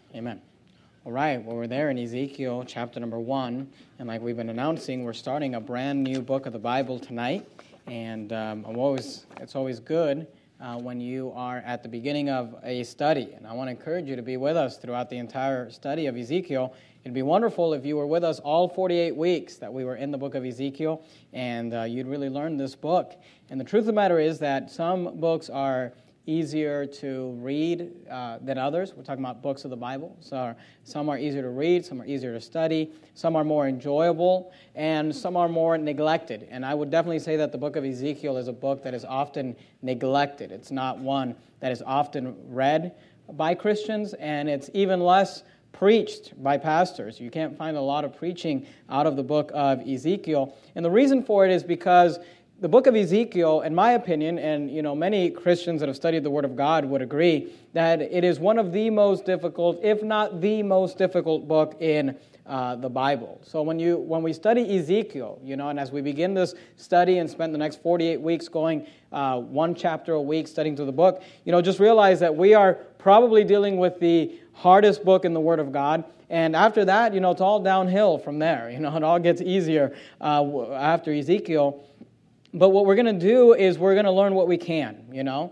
Amen. All right, well, we're there in Ezekiel chapter number 1, and like we've been announcing, we're starting a brand new book of the Bible tonight, and it's always good when you are at the beginning of a study, and I want to encourage you to be with us throughout the entire study of Ezekiel. It'd be wonderful if you were with us all 48 weeks that we were in the book of Ezekiel, and you'd really learn this book. And the truth of the matter is that some books are easier to read than others. We're talking about books of the Bible. So some are easier to read, some are easier to study, some are more enjoyable, and some are more neglected. And I would definitely say that the book of Ezekiel is a book that is often neglected. It's not one that is often read by Christians, and it's even less preached by pastors. You can't find a lot of preaching out of the book of Ezekiel. And the reason for it is because the book of Ezekiel, in my opinion, and many Christians that have studied the Word of God would agree that it is one of the most difficult, if not the most difficult book in the Bible. So when we study Ezekiel, and as we begin this study and spend the next 48 weeks going one chapter a week studying through the book, just realize that we are probably dealing with the hardest book in the Word of God. And after that, it's all downhill from there. It all gets easier after Ezekiel. But what we're going to do is we're going to learn what we can,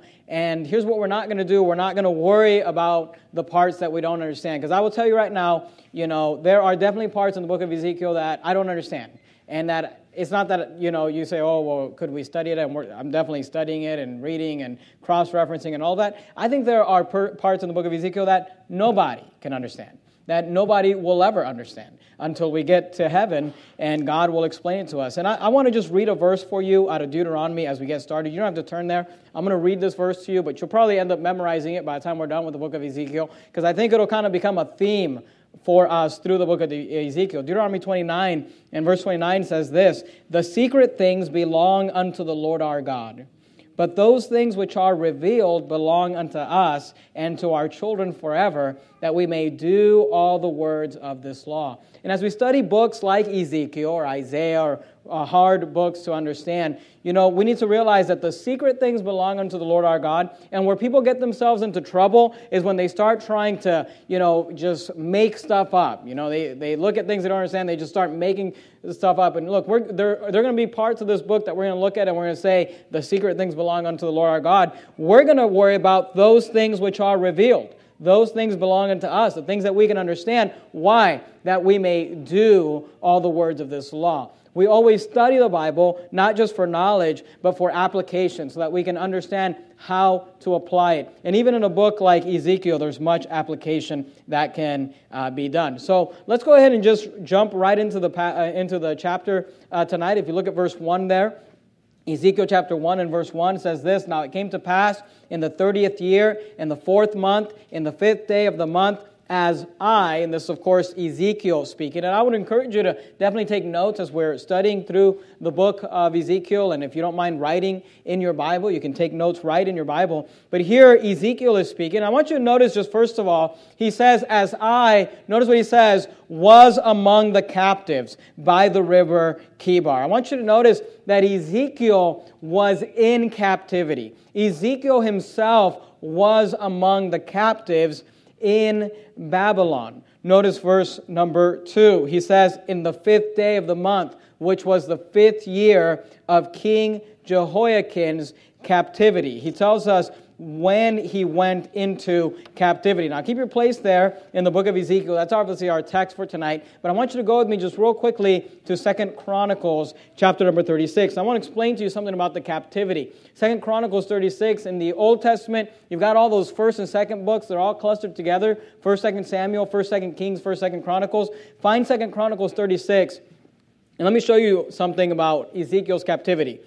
And here's what we're not going to do. We're not going to worry about the parts that we don't understand. Because I will tell you right now, there are definitely parts in the book of Ezekiel that I don't understand. And that it's not that, you say, oh, well, could we study it? I'm definitely studying it and reading and cross-referencing and all that. I think there are parts in the book of Ezekiel that nobody can understand, that nobody will ever understand until we get to heaven and God will explain it to us. And I want to just read a verse for you out of Deuteronomy as we get started. You don't have to turn there. I'm going to read this verse to you, but you'll probably end up memorizing it by the time we're done with the book of Ezekiel, because I think it'll kind of become a theme for us through the book of Ezekiel. Deuteronomy 29 and verse 29 says this: "The secret things belong unto the Lord our God, but those things which are revealed belong unto us and to our children forever, that we may do all the words of this law." And as we study books like Ezekiel or Isaiah or hard books to understand, we need to realize that the secret things belong unto the Lord our God. And where people get themselves into trouble is when they start trying to, just make stuff up. They look at things they don't understand, they just start making stuff up. And look, there are going to be parts of this book that we're going to look at and we're going to say, the secret things belong unto the Lord our God. We're going to worry about those things which are revealed. Those things belong unto us, the things that we can understand. Why? That we may do all the words of this law. We always study the Bible, not just for knowledge, but for application, so that we can understand how to apply it. And even in a book like Ezekiel, there's much application that can be done. So let's go ahead and just jump right into the chapter tonight. If you look at verse 1 there, Ezekiel chapter 1 and verse 1 says this: "Now it came to pass in the 30th year, in the 4th month, in the 5th day of the month, as I," and this is of course Ezekiel speaking, and I would encourage you to definitely take notes as we're studying through the book of Ezekiel, and if you don't mind writing in your Bible, you can take notes right in your Bible. But here Ezekiel is speaking. I want you to notice just first of all, he says, "As I," notice what he says, "was among the captives by the river Chebar." I want you to notice that Ezekiel was in captivity. Ezekiel himself was among the captives in Babylon. Notice verse number 2. He says, "In the 5th day of the month," which was the 5th year of King Jehoiakim's captivity. He tells us when he went into captivity. Now keep your place there in the book of Ezekiel. That's obviously our text for tonight. But I want you to go with me just real quickly to 2 Chronicles chapter number 36. I want to explain to you something about the captivity. 2 Chronicles 36, in the Old Testament, you've got all those 1st and 2nd books. They're all clustered together. 1st, 2nd Samuel, 1st, 2nd Kings, 1st, 2nd Chronicles. Find 2 Chronicles 36. And let me show you something about Ezekiel's captivity.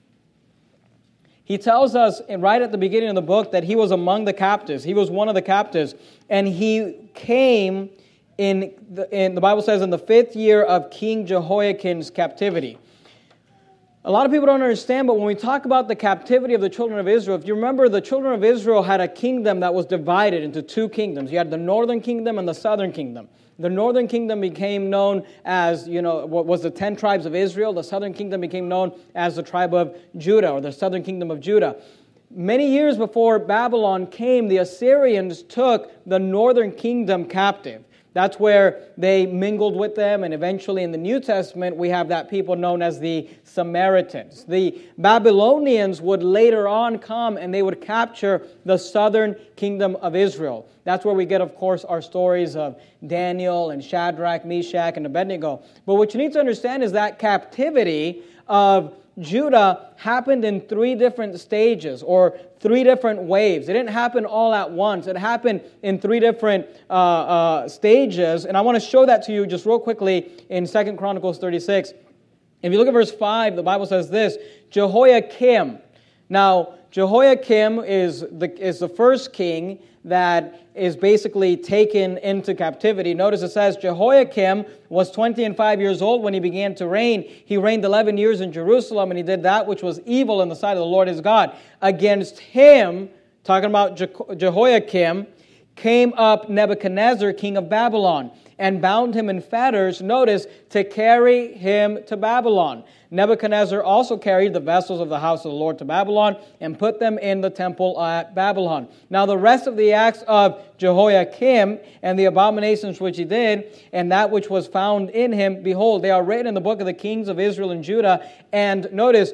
He tells us right at the beginning of the book that he was among the captives. He was one of the captives. And he came in the Bible says, in the 5th year of King Jehoiakim's captivity. A lot of people don't understand, but when we talk about the captivity of the children of Israel, if you remember, the children of Israel had a kingdom that was divided into two kingdoms. You had the northern kingdom and the southern kingdom. The northern kingdom became known as, what was the 10 tribes of Israel. The southern kingdom became known as the tribe of Judah, or the southern kingdom of Judah. many years before Babylon came, the Assyrians took the northern kingdom captive. That's where they mingled with them, and eventually in the New Testament we have that people known as the Samaritans. The Babylonians would later on come and they would capture the southern kingdom of Israel. That's where we get, of course, our stories of Daniel and Shadrach, Meshach, and Abednego. But what you need to understand is that captivity of Judah happened in three different stages or three different waves. It didn't happen all at once. It happened in three different stages. And I want to show that to you just real quickly in 2 Chronicles 36. If you look at verse 5, the Bible says this, Jehoiakim. Now, Jehoiakim is the first king that is basically taken into captivity. Notice it says Jehoiakim was 25 years old when he began to reign. He reigned 11 years in Jerusalem, and he did that which was evil in the sight of the Lord his God. Against him, talking about Jehoiakim, came up Nebuchadnezzar, king of Babylon, and bound him in fetters, notice, to carry him to Babylon. Nebuchadnezzar also carried the vessels of the house of the Lord to Babylon and put them in the temple at Babylon. Now the rest of the acts of Jehoiakim and the abominations which he did and that which was found in him, behold, they are written in the book of the kings of Israel and Judah. And notice,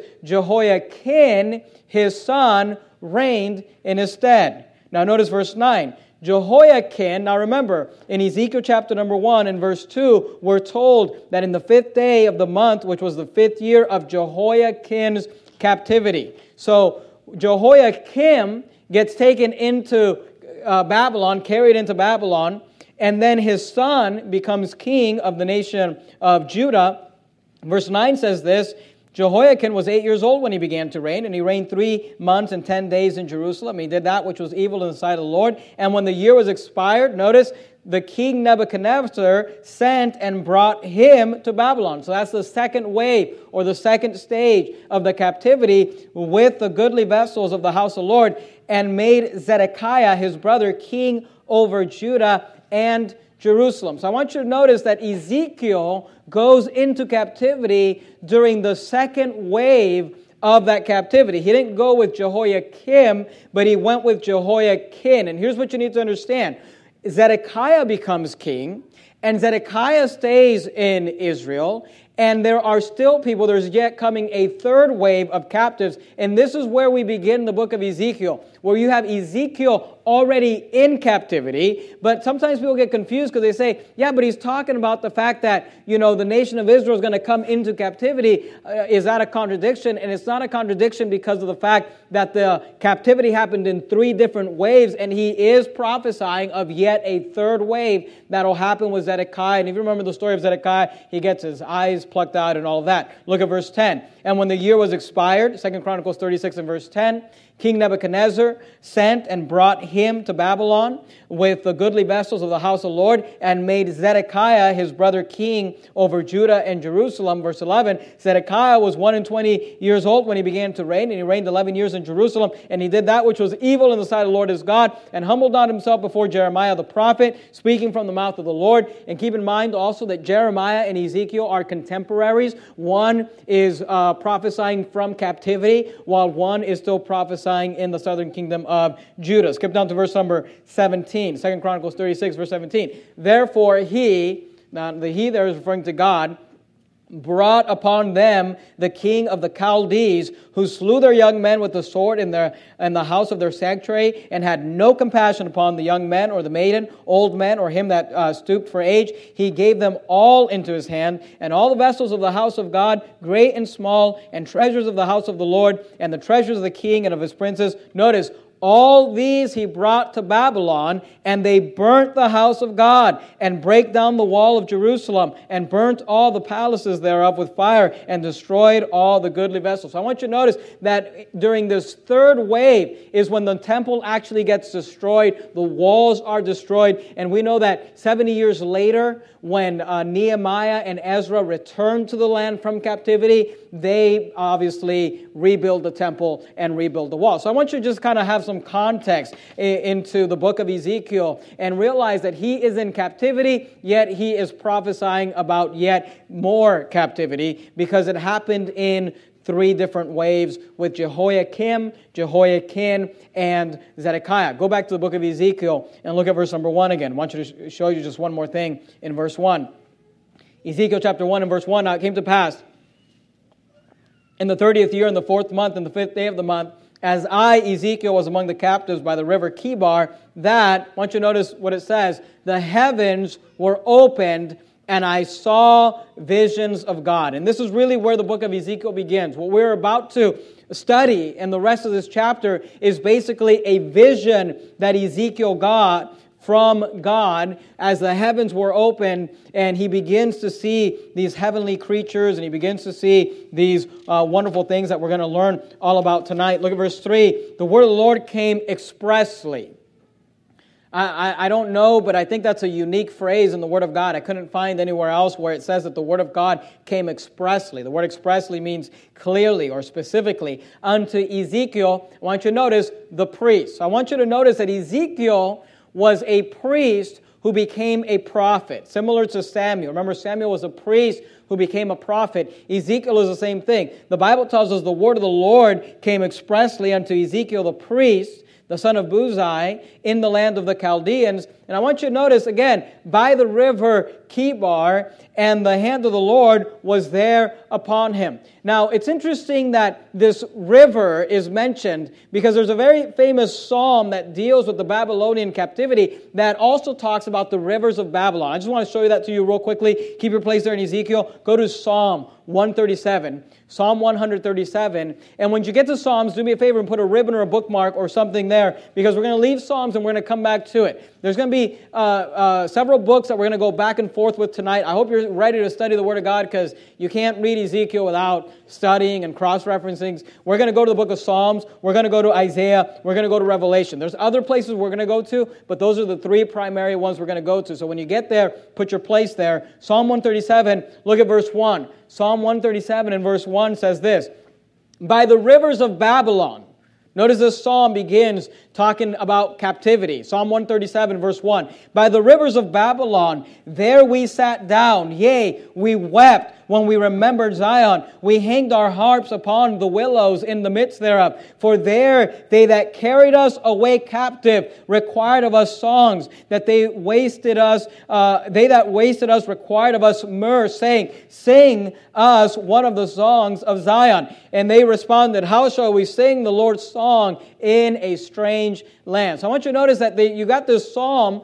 Jehoiakim, his son, reigned in his stead. Now notice verse 9. Jehoiakim, now remember, in Ezekiel chapter number 1 and verse 2, we're told that in the 5th day of the month, which was the 5th year of Jehoiakim's captivity. So Jehoiakim gets taken into Babylon, carried into Babylon, and then his son becomes king of the nation of Judah. Verse 9 says this, Jehoiakim was 8 years old when he began to reign, and he reigned 3 months and 10 days in Jerusalem. He did that which was evil in the sight of the Lord. And when the year was expired, notice, the king Nebuchadnezzar sent and brought him to Babylon. So that's the second wave, or the second stage of the captivity with the goodly vessels of the house of the Lord, and made Zedekiah, his brother, king over Judah and Jerusalem. So I want you to notice that Ezekiel goes into captivity during the second wave of that captivity. He didn't go with Jehoiakim, but he went with Jehoiakim. And here's what you need to understand. Zedekiah becomes king, and Zedekiah stays in Israel, and there are still people, there's yet coming a third wave of captives, and this is where we begin the book of Ezekiel, where you have Ezekiel already in captivity, but sometimes people get confused because they say, yeah, but he's talking about the fact that, the nation of Israel is going to come into captivity. Is that a contradiction? And it's not a contradiction because of the fact that the captivity happened in 3 different waves, and he is prophesying of yet a third wave that'll happen with Zedekiah. And if you remember the story of Zedekiah, he gets his eyes plucked out and all of that. Look at verse 10. And when the year was expired, 2 Chronicles 36 and verse 10, King Nebuchadnezzar sent and brought him to Babylon with the goodly vessels of the house of the Lord, and made Zedekiah his brother king over Judah and Jerusalem. Verse 11, Zedekiah was 21 years old when he began to reign, and he reigned 11 years in Jerusalem, and he did that which was evil in the sight of the Lord his God, and humbled not himself before Jeremiah the prophet, speaking from the mouth of the Lord. And keep in mind also that Jeremiah and Ezekiel are contemporaries. One is prophesying from captivity, while one is still prophesying in the southern kingdom of Judah. Skip down to verse number 17, 2 Chronicles 36, verse 17. Therefore he, now the he there is referring to God, brought upon them the king of the Chaldees, who slew their young men with the sword in the house of their sanctuary, and had no compassion upon the young men or the maiden, old men, or him that stooped for age. He gave them all into his hand, and all the vessels of the house of God, great and small, and treasures of the house of the Lord, and the treasures of the king and of his princes. Notice, all these he brought to Babylon, and they burnt the house of God, and brake down the wall of Jerusalem, and burnt all the palaces thereof with fire, and destroyed all the goodly vessels. So I want you to notice that during this third wave is when the temple actually gets destroyed, the walls are destroyed, and we know that 70 years later, when Nehemiah and Ezra returned to the land from captivity, they obviously rebuild the temple and rebuild the wall. So I want you to just kind of have some context into the book of Ezekiel and realize that he is in captivity, yet he is prophesying about yet more captivity, because it happened in three different waves with Jehoiakim, Jehoiakim, and Zedekiah. Go back to the book of Ezekiel and look at verse number 1 again. I want you to show you just one more thing in verse 1. Ezekiel chapter 1 and verse 1, now it came to pass, in the 30th year, in the 4th month, in the 5th day of the month, as I, Ezekiel, was among the captives by the river Kibar, that, I want you to notice what it says, the heavens were opened, and I saw visions of God. And this is really where the book of Ezekiel begins. What we're about to study in the rest of this chapter is basically a vision that Ezekiel got from God as the heavens were opened, and he begins to see these heavenly creatures, and he begins to see these wonderful things that we're going to learn all about tonight. Look at verse 3. The word of the Lord came expressly. I don't know, but I think that's a unique phrase in the Word of God. I couldn't find anywhere else where it says that the Word of God came expressly. The word expressly means clearly or specifically. Unto Ezekiel, I want you to notice the priest. I want you to notice that Ezekiel was a priest who became a prophet, similar to Samuel. Remember, Samuel was a priest who became a prophet. Ezekiel is the same thing. The Bible tells us the word of the Lord came expressly unto Ezekiel the priest, the son of Buzi, in the land of the Chaldeans. And I want you to notice, again, by the river Kibar, and the hand of the Lord was there upon him. Now, it's interesting that this river is mentioned because there's a very famous psalm that deals with the Babylonian captivity that also talks about the rivers of Babylon. I just want to show you that to you real quickly. Keep your place there in Ezekiel. Go to Psalm 137. Psalm 137. And when you get to Psalms, do me a favor and put a ribbon or a bookmark or something there, because we're going to leave Psalms and we're going to come back to it. There's going to be several books that we're going to go back and forth with tonight. I hope you're ready to study the Word of God, because you can't read Ezekiel without studying and cross-referencing. We're going to go to the book of Psalms. We're going to go to Isaiah. We're going to go to Revelation. There's other places we're going to go to, but those are the three primary ones we're going to go to. So when you get there, put your place there. Psalm 137, look at verse 1. Psalm 137 and verse 1 says this, by the rivers of Babylon. Notice this psalm begins talking about captivity. Psalm 137 verse 1. By the rivers of Babylon, there we sat down. Yea, we wept when we remembered Zion. We hanged our harps upon the willows in the midst thereof. For there they that carried us away captive required of us songs, that they that wasted us required of us myrrh, saying, sing us one of the songs of Zion. And they responded, how shall we sing the Lord's song in a strange land? So I want you to notice that you got this Psalm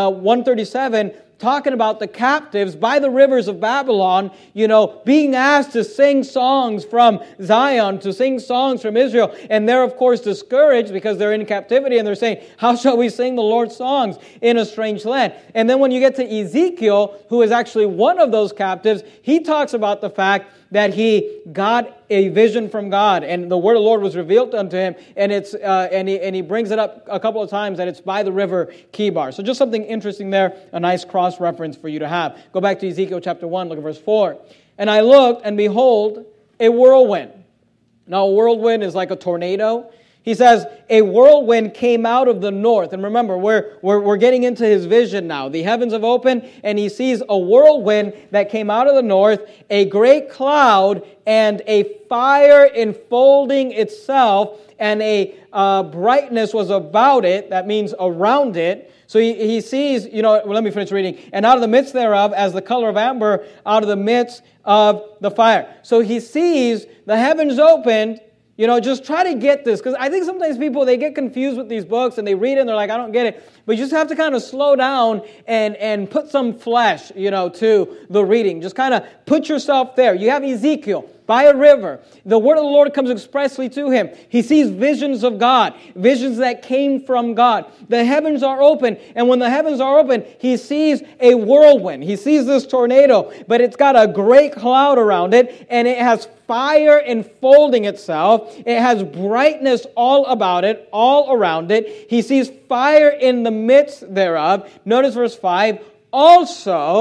137 talking about the captives by the rivers of Babylon, being asked to sing songs from Zion, to sing songs from Israel. And they're, of course, discouraged because they're in captivity, and they're saying, how shall we sing the Lord's songs in a strange land? And then when you get to Ezekiel, who is actually one of those captives, he talks about the fact that he got a vision from God, and the word of the Lord was revealed unto him, and he brings it up a couple of times that it's by the river Kibar. So just something interesting there, a nice cross-reference for you to have. Go back to Ezekiel chapter 1, look at verse 4. And I looked, and behold, a whirlwind. Now, a whirlwind is like a tornado. He says, a whirlwind came out of the north. And remember, we're getting into his vision now. The heavens have opened, and he sees a whirlwind that came out of the north, a great cloud, and a fire enfolding itself, and a brightness was about it. That means around it. So he sees, let me finish reading. And out of the midst thereof, as the color of amber, out of the midst of the fire. So he sees the heavens opened. Just try to get this, because I think sometimes people, they get confused with these books and they read it and they're like, I don't get it. But you just have to kind of slow down and put some flesh, to the reading. Just kind of put yourself there. You have Ezekiel by a river. The word of the Lord comes expressly to him. He sees visions of God, visions that came from God. The heavens are open, and when the heavens are open, he sees a whirlwind. He sees this tornado, but it's got a great cloud around it, and it has fire enfolding itself. It has brightness all about it, all around it. He sees fire in the midst thereof. Notice verse 5. Also,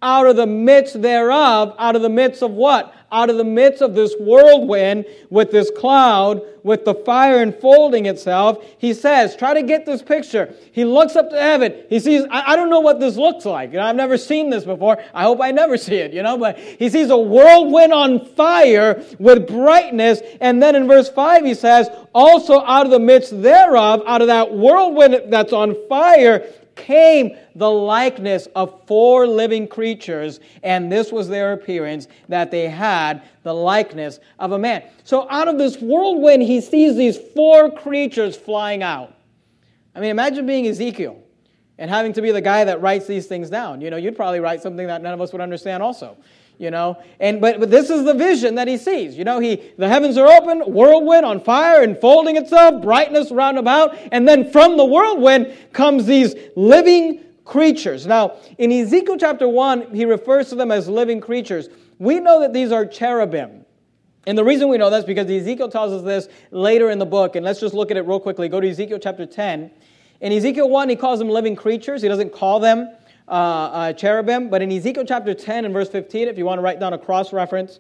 out of the midst thereof, out of the midst of what? Out of the midst of this whirlwind with this cloud, with the fire enfolding itself, he says, try to get this picture. He looks up to heaven. He sees, I don't know what this looks like. I've never seen this before. I hope I never see it, but he sees a whirlwind on fire with brightness. And then in verse 5 he says, also out of the midst thereof, out of that whirlwind that's on fire, came the likeness of 4 living creatures, and this was their appearance, that they had the likeness of a man. So out of this whirlwind, he sees these 4 creatures flying out. I mean, imagine being Ezekiel and having to be the guy that writes these things down. You'd probably write something that none of us would understand also. But this is the vision that he sees. The heavens are open, whirlwind on fire, enfolding itself, brightness round about, and then from the whirlwind comes these living creatures. Now, in Ezekiel chapter 1, he refers to them as living creatures. We know that these are cherubim. And the reason we know that is because Ezekiel tells us this later in the book, and let's just look at it real quickly. Go to Ezekiel chapter 10. In Ezekiel 1, he calls them living creatures. He doesn't call them cherubim, but in Ezekiel chapter 10 and verse 15, if you want to write down a cross-reference,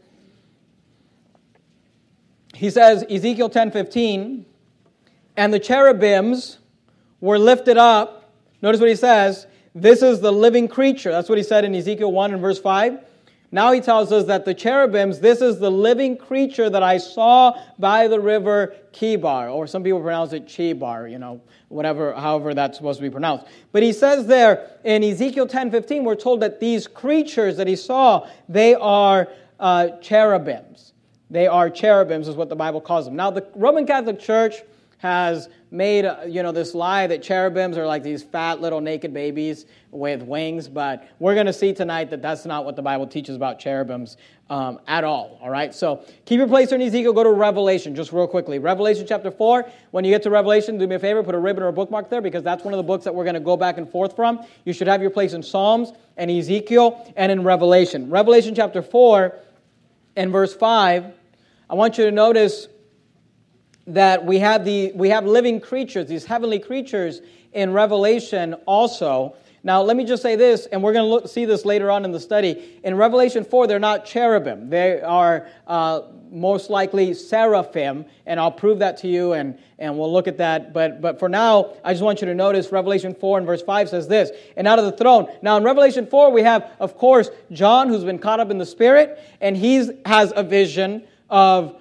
he says, Ezekiel 10:15, and the cherubims were lifted up. Notice what he says, this is the living creature. That's what he said in Ezekiel 1 and verse 5. Now he tells us that the cherubims, this is the living creature that I saw by the river Kibar, or some people pronounce it Chebar, however that's supposed to be pronounced. But he says there in Ezekiel 10:15, we're told that these creatures that he saw, they are cherubims. They are cherubims is what the Bible calls them. Now the Roman Catholic Church has made, this lie that cherubims are like these fat little naked babies with wings, but we're going to see tonight that that's not what the Bible teaches about cherubims at all right? So keep your place in Ezekiel, go to Revelation just real quickly. Revelation chapter 4, when you get to Revelation, do me a favor, put a ribbon or a bookmark there because that's one of the books that we're going to go back and forth from. You should have your place in Psalms and Ezekiel and in Revelation. Revelation chapter 4 and verse 5, I want you to notice that we have living creatures, these heavenly creatures in Revelation also. Now, let me just say this, and we're going to see this later on in the study. In Revelation 4, they're not cherubim. They are most likely seraphim, and I'll prove that to you, and we'll look at that. But for now, I just want you to notice Revelation 4 and verse 5 says this, and out of the throne. Now, in Revelation 4, we have, of course, John, who's been caught up in the Spirit, and he has a vision of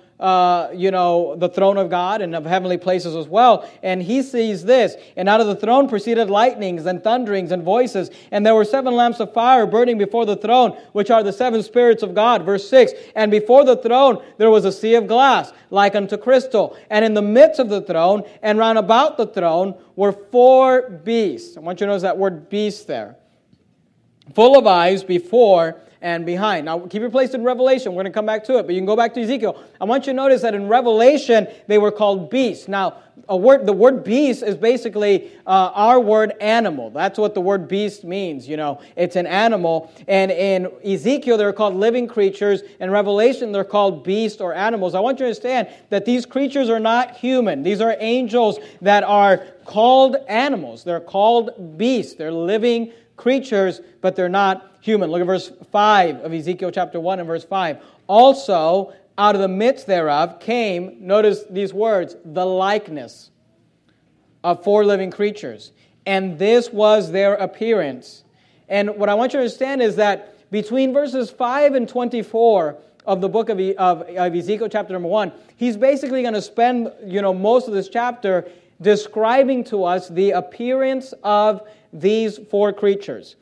the throne of God and of heavenly places as well. And he sees this. And out of the throne proceeded lightnings and thunderings and voices. And there were 7 lamps of fire burning before the throne, which are the 7 spirits of God. Verse 6, and before the throne there was a sea of glass, like unto crystal. And in the midst of the throne and round about the throne were 4 beasts. I want you to notice that word beast there. Full of eyes before and behind. Now, keep your place in Revelation. We're going to come back to it, but you can go back to Ezekiel. I want you to notice that in Revelation, they were called beasts. Now, the word beast is basically our word animal. That's what the word beast means. It's an animal. And in Ezekiel, they're called living creatures. In Revelation, they're called beasts or animals. I want you to understand that these creatures are not human. These are angels that are called animals. They're called beasts. They're living creatures, but they're not human. Look at verse 5 of Ezekiel chapter 1 and verse 5. Also, out of the midst thereof came, notice these words, the likeness of 4 living creatures. And this was their appearance. And what I want you to understand is that between verses 5 and 24 of the book of Ezekiel chapter number 1, he's basically going to spend, most of this chapter describing to us the appearance of these 4 creatures.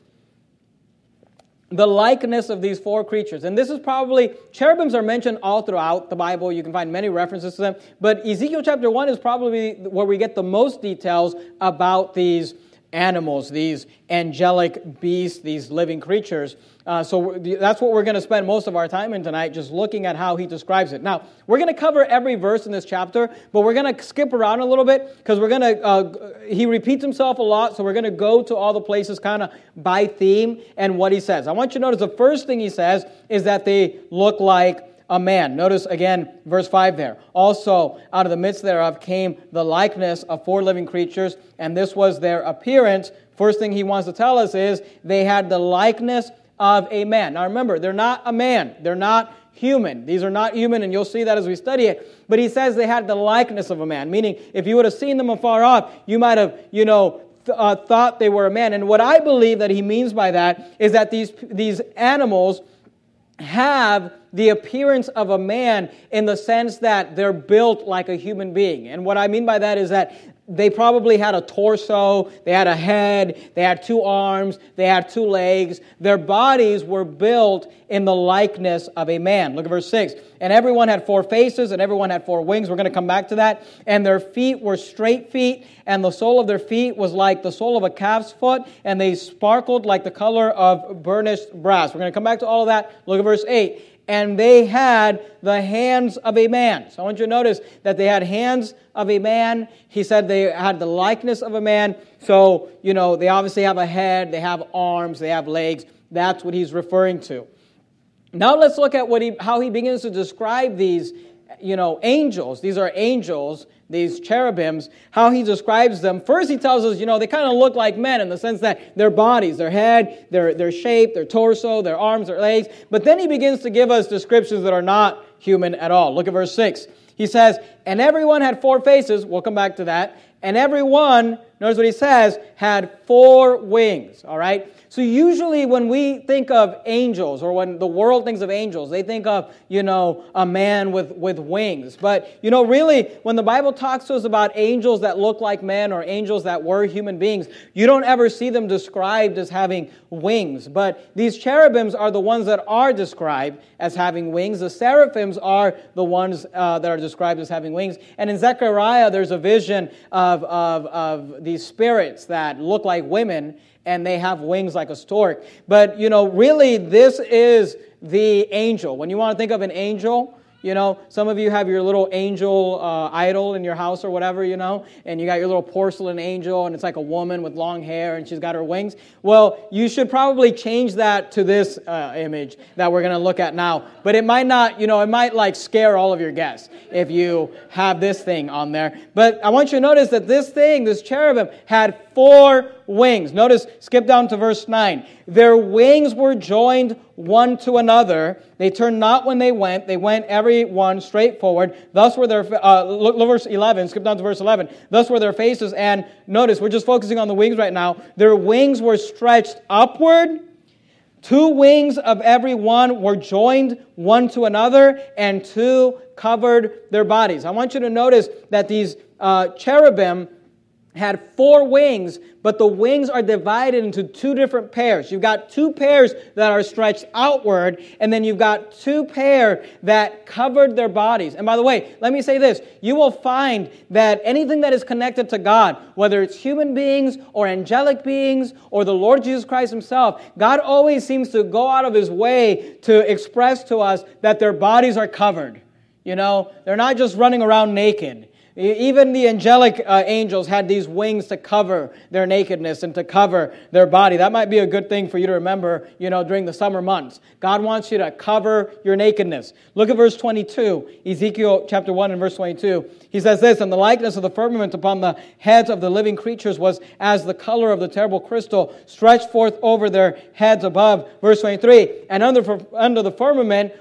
The likeness of these 4 creatures. And this is probably, cherubims are mentioned all throughout the Bible. You can find many references to them. But Ezekiel chapter 1 is probably where we get the most details about these animals, these angelic beasts, these living creatures. So that's what we're going to spend most of our time in tonight, just looking at how he describes it. Now, we're going to cover every verse in this chapter, but we're going to skip around a little bit because we're going to, he repeats himself a lot, so we're going to go to all the places kind of by theme and what he says. I want you to notice the first thing he says is that they look like a man. Notice again, verse 5 there. Also, out of the midst thereof came the likeness of 4 living creatures, and this was their appearance. First thing he wants to tell us is they had the likeness of a man. Now remember, they're not a man. They're not human. These are not human, and you'll see that as we study it. But he says they had the likeness of a man, meaning if you would have seen them afar off, you might have, thought they were a man. And what I believe that he means by that is that these animals have the appearance of a man in the sense that they're built like a human being. And what I mean by that is that they probably had a torso, they had a head, they had 2 arms, they had 2 legs. Their bodies were built in the likeness of a man. Look at verse 6. And everyone had 4 faces, and everyone had 4 wings. We're going to come back to that. And their feet were straight feet, and the sole of their feet was like the sole of a calf's foot, and they sparkled like the color of burnished brass. We're going to come back to all of that. Look at verse 8. And they had the hands of a man. So I want you to notice that they had hands of a man. He said they had the likeness of a man. So, they obviously have a head, they have arms, they have legs. That's what he's referring to. Now let's look at how he begins to describe these, angels. These are angels, these cherubims, how he describes them. First he tells us, they kind of look like men in the sense that their bodies, their head, their shape, their torso, their arms, their legs. But then he begins to give us descriptions that are not human at all. Look at verse 6. He says, and everyone had 4 faces. We'll come back to that. And everyone, notice what he says, had 4 wings. All right? So usually when we think of angels, or when the world thinks of angels, they think of, a man with wings. But, really, when the Bible talks to us about angels that look like men or angels that were human beings, you don't ever see them described as having wings. But these cherubims are the ones that are described as having wings. The seraphims are the ones that are described as having wings. And in Zechariah, there's a vision of these spirits that look like women, and they have wings like a stork. But, really, this is the angel. When you want to think of an angel, some of you have your little angel idol in your house or whatever, and you got your little porcelain angel, and it's like a woman with long hair, and she's got her wings. Well, you should probably change that to this image that we're going to look at now. But it might not, it might scare all of your guests if you have this thing on there. But I want you to notice that this cherubim, had 4 wings. Notice, skip down to verse 9. Their wings were joined one to another. They turned not when they went every one straight forward. Thus were their, look verse 11, skip down to verse 11. Thus were their faces, and notice, we're just focusing on the wings right now. Their wings were stretched upward. 2 wings of every one were joined one to another, and 2 covered their bodies. I want you to notice that these cherubim had 4 wings, but the wings are divided into 2 different pairs. You've got 2 pairs that are stretched outward, and then you've got 2 pairs that covered their bodies. And by the way, let me say this. You will find that anything that is connected to God, whether it's human beings or angelic beings or the Lord Jesus Christ himself, God always seems to go out of his way to express to us that their bodies are covered. They're not just running around naked. Even the angelic angels had these wings to cover their nakedness and to cover their body. That might be a good thing for you to remember, during the summer months. God wants you to cover your nakedness. Look at verse 22, Ezekiel chapter 1 and verse 22. He says this, and the likeness of the firmament upon the heads of the living creatures was as the color of the terrible crystal stretched forth over their heads above. Verse 23, and under the firmament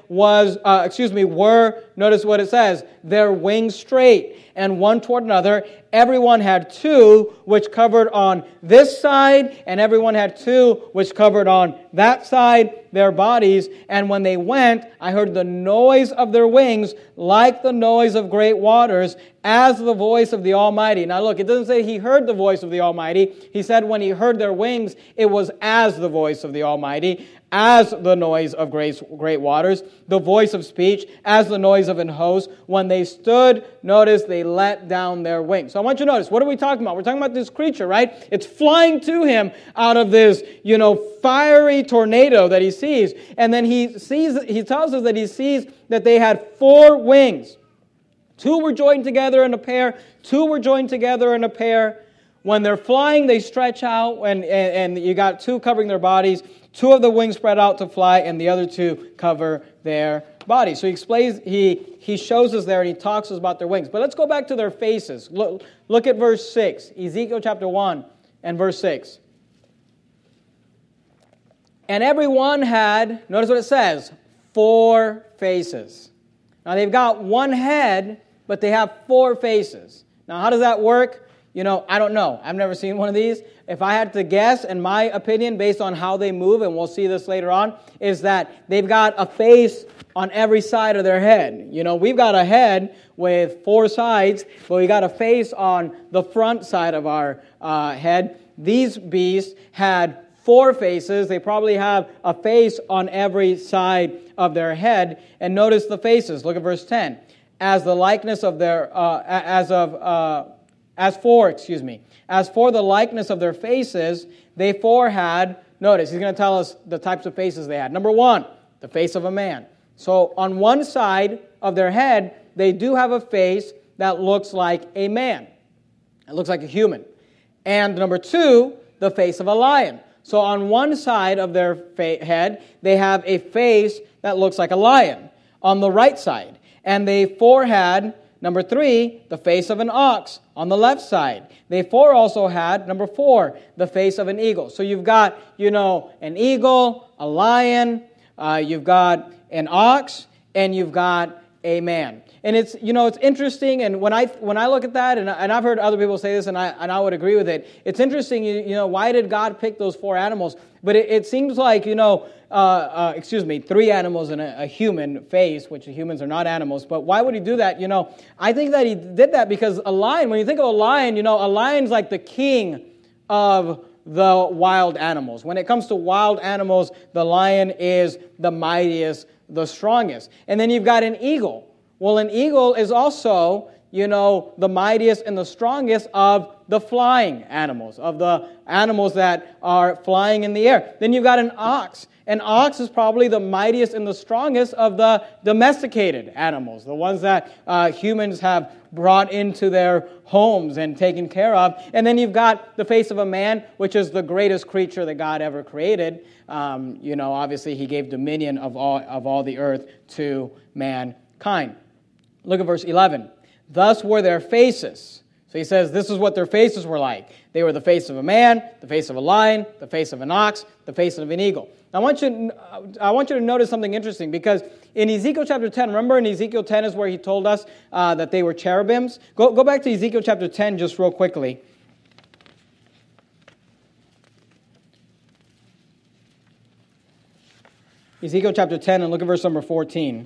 were, notice what it says, their wings straight, and one toward another. Everyone had 2 which covered on this side, and everyone had 2 which covered on that side, their bodies. And when they went, I heard the noise of their wings like the noise of great waters, as the voice of the Almighty. Now look, it doesn't say he heard the voice of the Almighty. He said when he heard their wings, it was as the voice of the Almighty, as the noise of great waters, the voice of speech, as the noise of an host. When they stood, notice they let down their wings. So I want you to notice, what are we talking about? We're talking about this creature, right? It's flying to him out of this, fiery tornado that he sees. And then he tells us that he sees that they had 4 wings. 2 were joined together in a pair. 2 were joined together in a pair. When they're flying, they stretch out, and you got 2 covering their bodies. 2 of the wings spread out to fly, and the other 2 cover their bodies. So he explains, he shows us there, and he talks to us about their wings. But let's go back to their faces. Look at verse 6, Ezekiel chapter 1 and verse 6. And every one had, notice what it says, 4 faces. Now they've got one head, but they have 4 faces. Now how does that work? I don't know. I've never seen one of these. If I had to guess, in my opinion, based on how they move, and we'll see this later on, is that they've got a face on every side of their head. We've got a head with 4 sides, but we got a face on the front side of our head. These beasts had 4 faces. They probably have a face on every side of their head. And notice the faces. Look at verse 10. As for the likeness of their faces, they 4 had, notice, he's going to tell us the types of faces they had. Number 1, the face of a man. So on one side of their head, they do have a face that looks like a man. It looks like a human. And number 2, the face of a lion. So on one side of their head, they have a face that looks like a lion on the right side. And they 4 had, number 3, the face of an ox on the left side. They 4 also had, number 4, the face of an eagle. So you've got, an eagle, a lion, you've got an ox, and you've got a man. And it's interesting, and when I look at that, and I've heard other people say this, and I would agree with it. It's interesting, why did God pick those 4 animals? But it seems like 3 animals and a human face, which humans are not animals. But why would He do that? I think that He did that because a lion. When you think of a lion, a lion's like the king of the wild animals. When it comes to wild animals, the lion is the mightiest, the strongest. And then you've got an eagle. Well, an eagle is also, the mightiest and the strongest of the flying animals, of the animals that are flying in the air. Then you've got an ox. An ox is probably the mightiest and the strongest of the domesticated animals, the ones that humans have brought into their homes and taken care of. And then you've got the face of a man, which is the greatest creature that God ever created. Obviously He gave dominion of all the earth to mankind. Look at verse 11. Thus were their faces. So he says this is what their faces were like. They were the face of a man, the face of a lion, the face of an ox, the face of an eagle. Now, I want you to notice something interesting, because in Ezekiel chapter 10, remember in Ezekiel 10 is where he told us that they were cherubims? Go back to Ezekiel chapter 10 just real quickly. Ezekiel chapter 10, and look at verse number 14.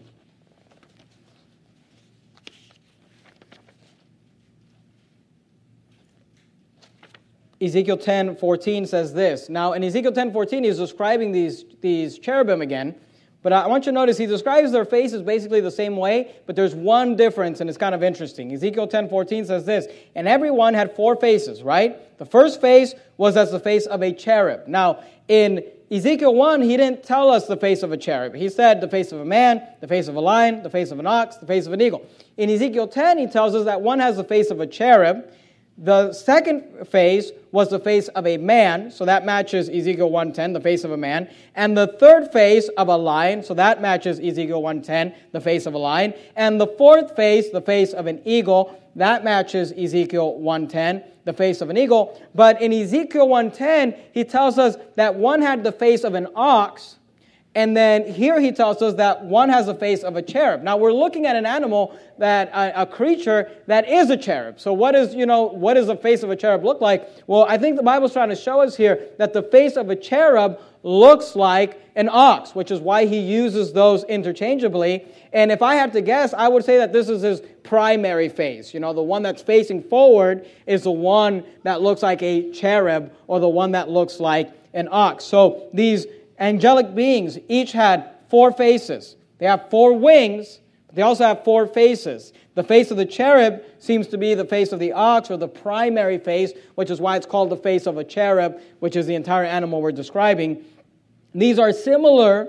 Ezekiel 10:14 says this. Now, in Ezekiel 10:14, he's describing these cherubim again. But I want you to notice he describes their faces basically the same way, but there's one difference, and it's kind of interesting. Ezekiel 10:14 says this, and every one had 4 faces, right? The first face was as the face of a cherub. Now, in Ezekiel 1, he didn't tell us the face of a cherub. He said the face of a man, the face of a lion, the face of an ox, the face of an eagle. In Ezekiel 10, he tells us that one has the face of a cherub. The second face was the face of a man, so that matches Ezekiel 1:10, the face of a man. And the third face of a lion, so that matches Ezekiel 1:10, the face of a lion. And the fourth face, the face of an eagle, that matches Ezekiel 1:10, the face of an eagle. But in Ezekiel 1:10, he tells us that one had the face of an ox, and then here he tells us that one has the face of a cherub. Now we're looking at an animal, that a creature that is a cherub. So what does the face of a cherub look like? Well, I think the Bible's trying to show us here that the face of a cherub looks like an ox, which is why he uses those interchangeably. And if I had to guess, I would say that this is his primary face. The one that's facing forward is the one that looks like a cherub, or the one that looks like an ox. So these angelic beings each had 4 faces. They have 4 wings, but they also have 4 faces. The face of the cherub seems to be the face of the ox, or the primary face, which is why it's called the face of a cherub, which is the entire animal we're describing. These are similar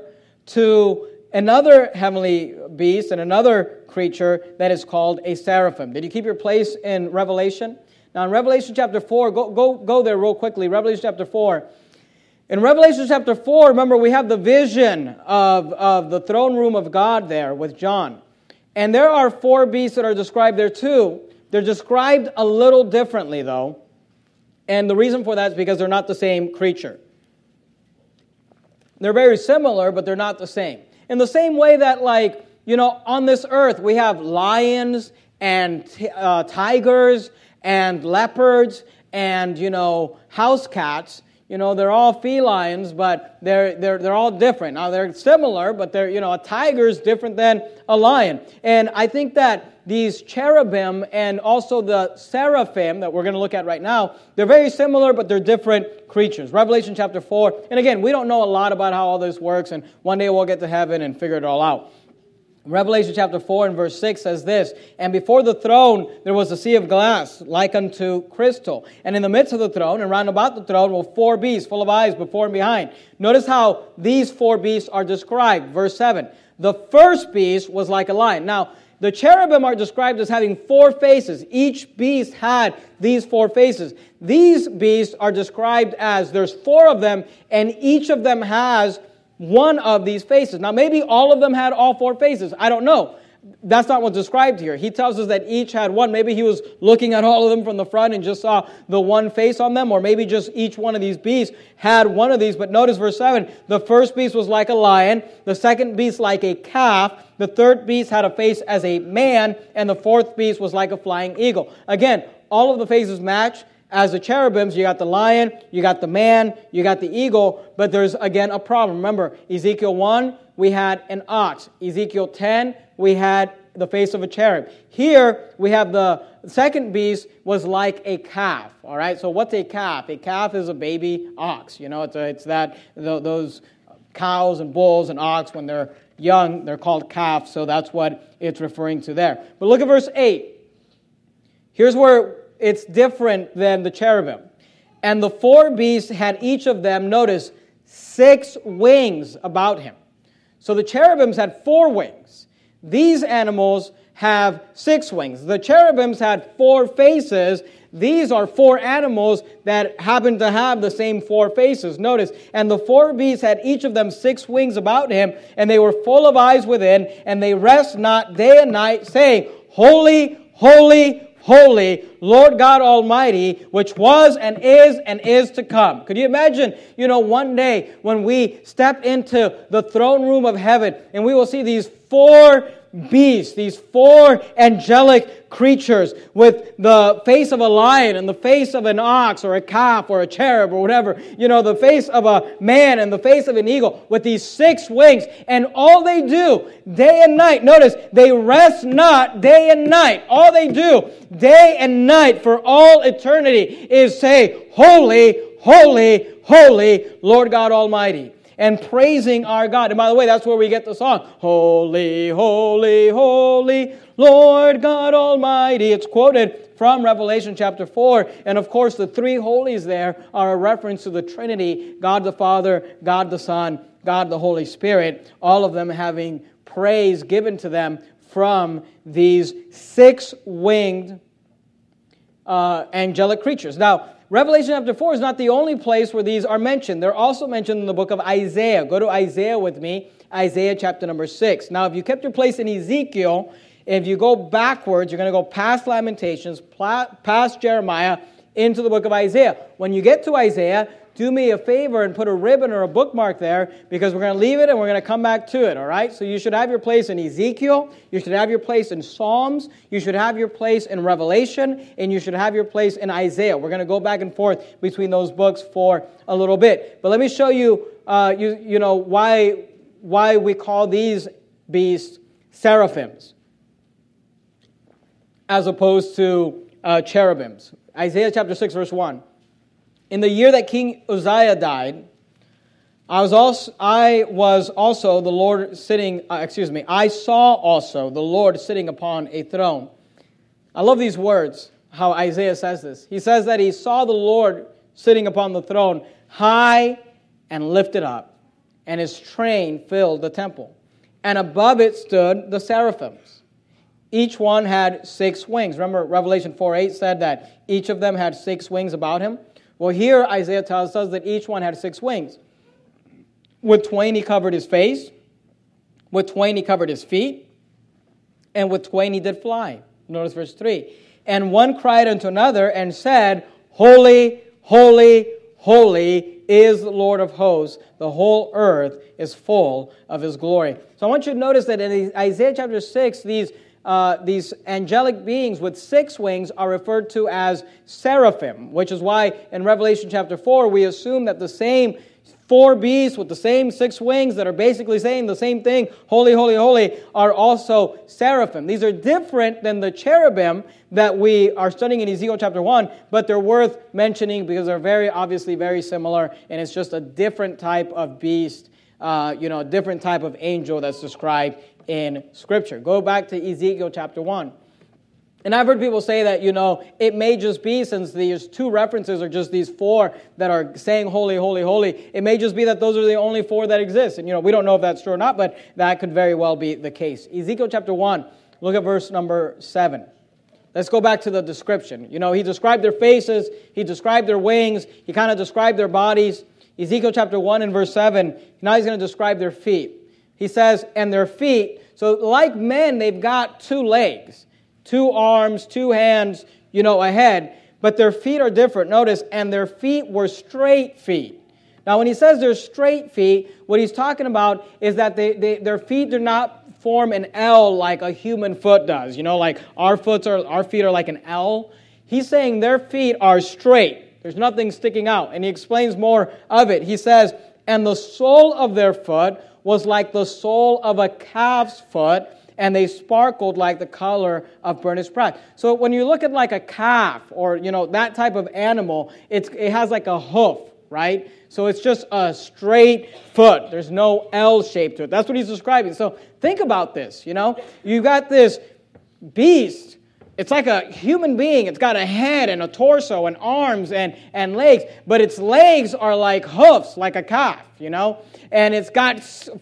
to another heavenly beast and another creature that is called a seraphim. Did you keep your place in Revelation? Now in Revelation chapter 4, go there real quickly. Revelation chapter 4. In Revelation chapter 4, remember, we have the vision of the throne room of God there with John. And there are 4 beasts that are described there too. They're described a little differently, though. And the reason for that is because they're not the same creature. they're very similar, but they're not the same. In the same way that, like, on this earth, we have lions and tigers and leopards and, house cats. They're all felines, but they're all different. Now, they're similar, but they're, a tiger is different than a lion. And I think that these cherubim and also the seraphim that we're going to look at right now, they're very similar, but they're different creatures. Revelation chapter 4. And again, we don't know a lot about how all this works, and one day we'll get to heaven and figure it all out. Revelation chapter 4 and verse 6 says this, "And before the throne there was a sea of glass, like unto crystal. And in the midst of the throne, and round about the throne, were 4 beasts, full of eyes before and behind." Notice how these 4 beasts are described. Verse 7, "The first beast was like a lion." Now, the cherubim are described as having 4 faces. Each beast had these 4 faces. These beasts are described as there's 4 of them, and each of them has one of these faces. Now, maybe all of them had all 4 faces. I don't know. That's not what's described here. He tells us that each had one. Maybe he was looking at all of them from the front and just saw the one face on them, or maybe just each one of these beasts had one of these. But notice verse 7, "The first beast was like a lion, the second beast like a calf, the third beast had a face as a man, and the fourth beast was like a flying eagle." Again, all of the faces match. As the cherubims, you got the lion, you got the man, you got the eagle, but there's, again, a problem. Remember, Ezekiel 1, we had an ox. Ezekiel 10, we had the face of a cherub. Here, we have the second beast was like a calf, all right? So what's a calf? A calf is a baby ox. Those cows and bulls and ox, when they're young, they're called calves, so that's what it's referring to there. But look at verse 8. Here's where it's different than the cherubim. "And the 4 beasts had each of them," notice, 6 wings about him. So the cherubims had 4 wings. These animals have 6 wings. The cherubims had 4 faces. These are 4 animals that happen to have the same 4 faces. Notice, "And the 4 beasts had each of them 6 wings about him, and they were full of eyes within, and they rest not day and night, saying, Holy, holy, holy, Lord God Almighty, which was and is to come." Could you imagine, one day when we step into the throne room of heaven and we will see these 4 beasts, these 4 angelic creatures with the face of a lion and the face of an ox or a calf or a cherub or whatever, the face of a man and the face of an eagle with these 6 wings. And all they do day and night, notice, they rest not day and night. All they do day and night for all eternity is say, Holy, holy, holy, Lord God Almighty. And praising our God. And by the way, that's where we get the song, Holy, holy, holy, Lord God Almighty. It's quoted from Revelation chapter 4. And of course, the 3 holies there are a reference to the Trinity, God the Father, God the Son, God the Holy Spirit, all of them having praise given to them from these 6-winged angelic creatures. Now, Revelation chapter 4 is not the only place where these are mentioned. They're also mentioned in the book of Isaiah. Go to Isaiah with me, Isaiah chapter number 6. Now, if you kept your place in Ezekiel, if you go backwards, you're going to go past Lamentations, past Jeremiah, into the book of Isaiah. When you get to Isaiah, do me a favor and put a ribbon or a bookmark there, because we're going to leave it and we're going to come back to it, all right? So you should have your place in Ezekiel, you should have your place in Psalms, you should have your place in Revelation, and you should have your place in Isaiah. We're going to go back and forth between those books for a little bit. But let me show you, why we call these beasts seraphims as opposed to cherubims. Isaiah chapter 6, verse 1. "In the year that King Uzziah died, I saw also the Lord sitting upon a throne." I love these words, how Isaiah says this. He says that he saw the Lord sitting upon the throne, high and lifted up, and his train filled the temple. And above it stood the seraphims. Each one had 6 wings. Remember, Revelation 4:8 said that each of them had 6 wings about him. Well, here Isaiah tells us that each one had 6 wings. With 2 he covered his face, with 2 he covered his feet, and with 2 he did fly. Notice verse 3. "And one cried unto another and said, Holy, holy, holy is the Lord of hosts. The whole earth is full of His glory. So I want you to notice that in Isaiah chapter 6, these angelic beings with 6 wings are referred to as seraphim, which is why in Revelation chapter 4 we assume that the same 4 beasts with the same 6 wings that are basically saying the same thing, holy, holy, holy, are also seraphim. These are different than the cherubim that we are studying in Ezekiel chapter 1, but they're worth mentioning because they're very obviously very similar, and it's just a different type of beast, a different type of angel that's described in Scripture. Go back to Ezekiel chapter 1. And I've heard people say that, it may just be, since these 2 references are just these 4 that are saying holy, holy, holy, it may just be that those are the only 4 that exist. And, we don't know if that's true or not, but that could very well be the case. Ezekiel chapter 1, look at verse number 7. Let's go back to the description. He described their faces, he described their wings, he kind of described their bodies. Ezekiel chapter 1 and verse 7, now he's going to describe their feet. He says, and their feet, so like men, they've got 2 legs. 2 arms, 2 hands, a head. But their feet are different. Notice, and their feet were straight feet. Now, when he says they're straight feet, what he's talking about is that their feet do not form an L like a human foot does. Like our feet are like an L. He's saying their feet are straight. There's nothing sticking out. And he explains more of it. He says, and the sole of their foot was like the sole of a calf's foot, and they sparkled like the color of burnished brass. So when you look at like a calf or, that type of animal, it has like a hoof, right? So it's just a straight foot. There's no L shape to it. That's what he's describing. So think about this, You got this beast. It's like a human being. It's got a head and a torso and arms and legs, but its legs are like hoofs, like a calf, And it's got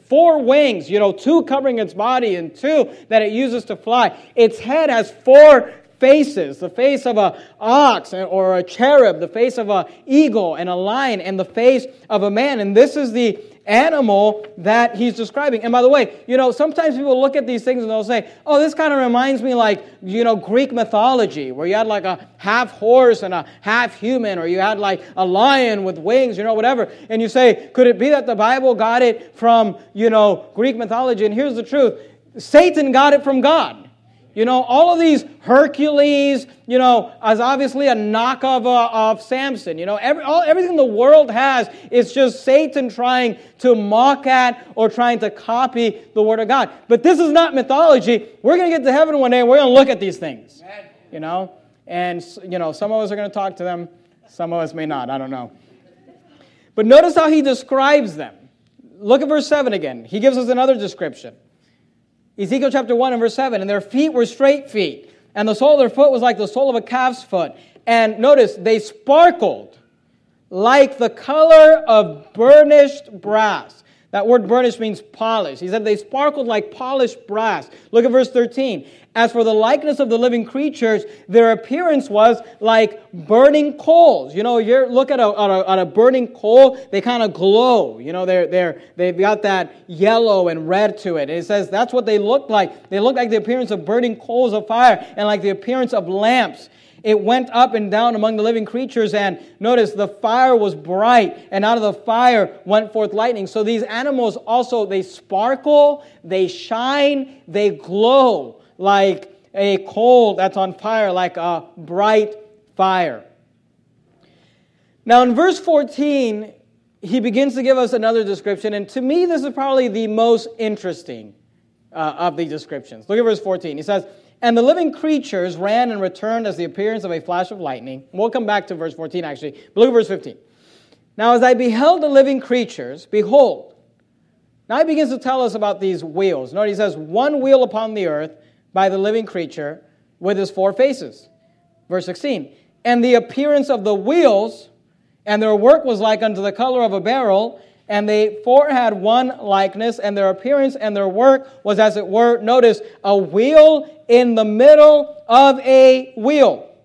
4 wings, 2 covering its body and 2 that it uses to fly. Its head has 4 faces, the face of an ox or a cherub, the face of an eagle and a lion, and the face of a man. And this is the animal that he's describing. And by the way, sometimes people look at these things and they'll say, oh, this kind of reminds me like, Greek mythology, where you had like a half horse and a half human, or you had like a lion with wings, whatever. And you say, could it be that the Bible got it from, Greek mythology? And here's the truth. Satan got it from God. All of these Hercules, as obviously a knockoff of Samson. Everything the world has is just Satan trying to mock at or trying to copy the Word of God. But this is not mythology. We're going to get to heaven one day and we're going to look at these things. And, some of us are going to talk to them. Some of us may not. I don't know. But notice how he describes them. Look at verse 7 again. He gives us another description. Ezekiel chapter 1 and verse 7, and their feet were straight feet, and the sole of their foot was like the sole of a calf's foot. And notice, they sparkled like the color of burnished brass. That word burnished means polished. He said they sparkled like polished brass. Look at verse 13. As for the likeness of the living creatures, their appearance was like burning coals. You look at a burning coal, they kind of glow. They've got that yellow and red to it. And it says that's what they look like. They look like the appearance of burning coals of fire and like the appearance of lamps. It went up and down among the living creatures, and notice the fire was bright, and out of the fire went forth lightning. So these animals also, they sparkle, they shine, they glow like a coal that's on fire, like a bright fire. Now in verse 14, he begins to give us another description, and to me this is probably the most interesting of the descriptions. Look at verse 14. He says, and the living creatures ran and returned as the appearance of a flash of lightning. We'll come back to verse 14 actually, but look at verse 15. Now as I beheld the living creatures, behold. Now he begins to tell us about these wheels. Notice he says, one wheel upon the earth by the living creature with his 4 faces. Verse 16. And the appearance of the wheels, and their work was like unto the color of a beryl, and they 4 had one likeness, and their appearance and their work was as it were, notice, a wheel in the middle of a wheel.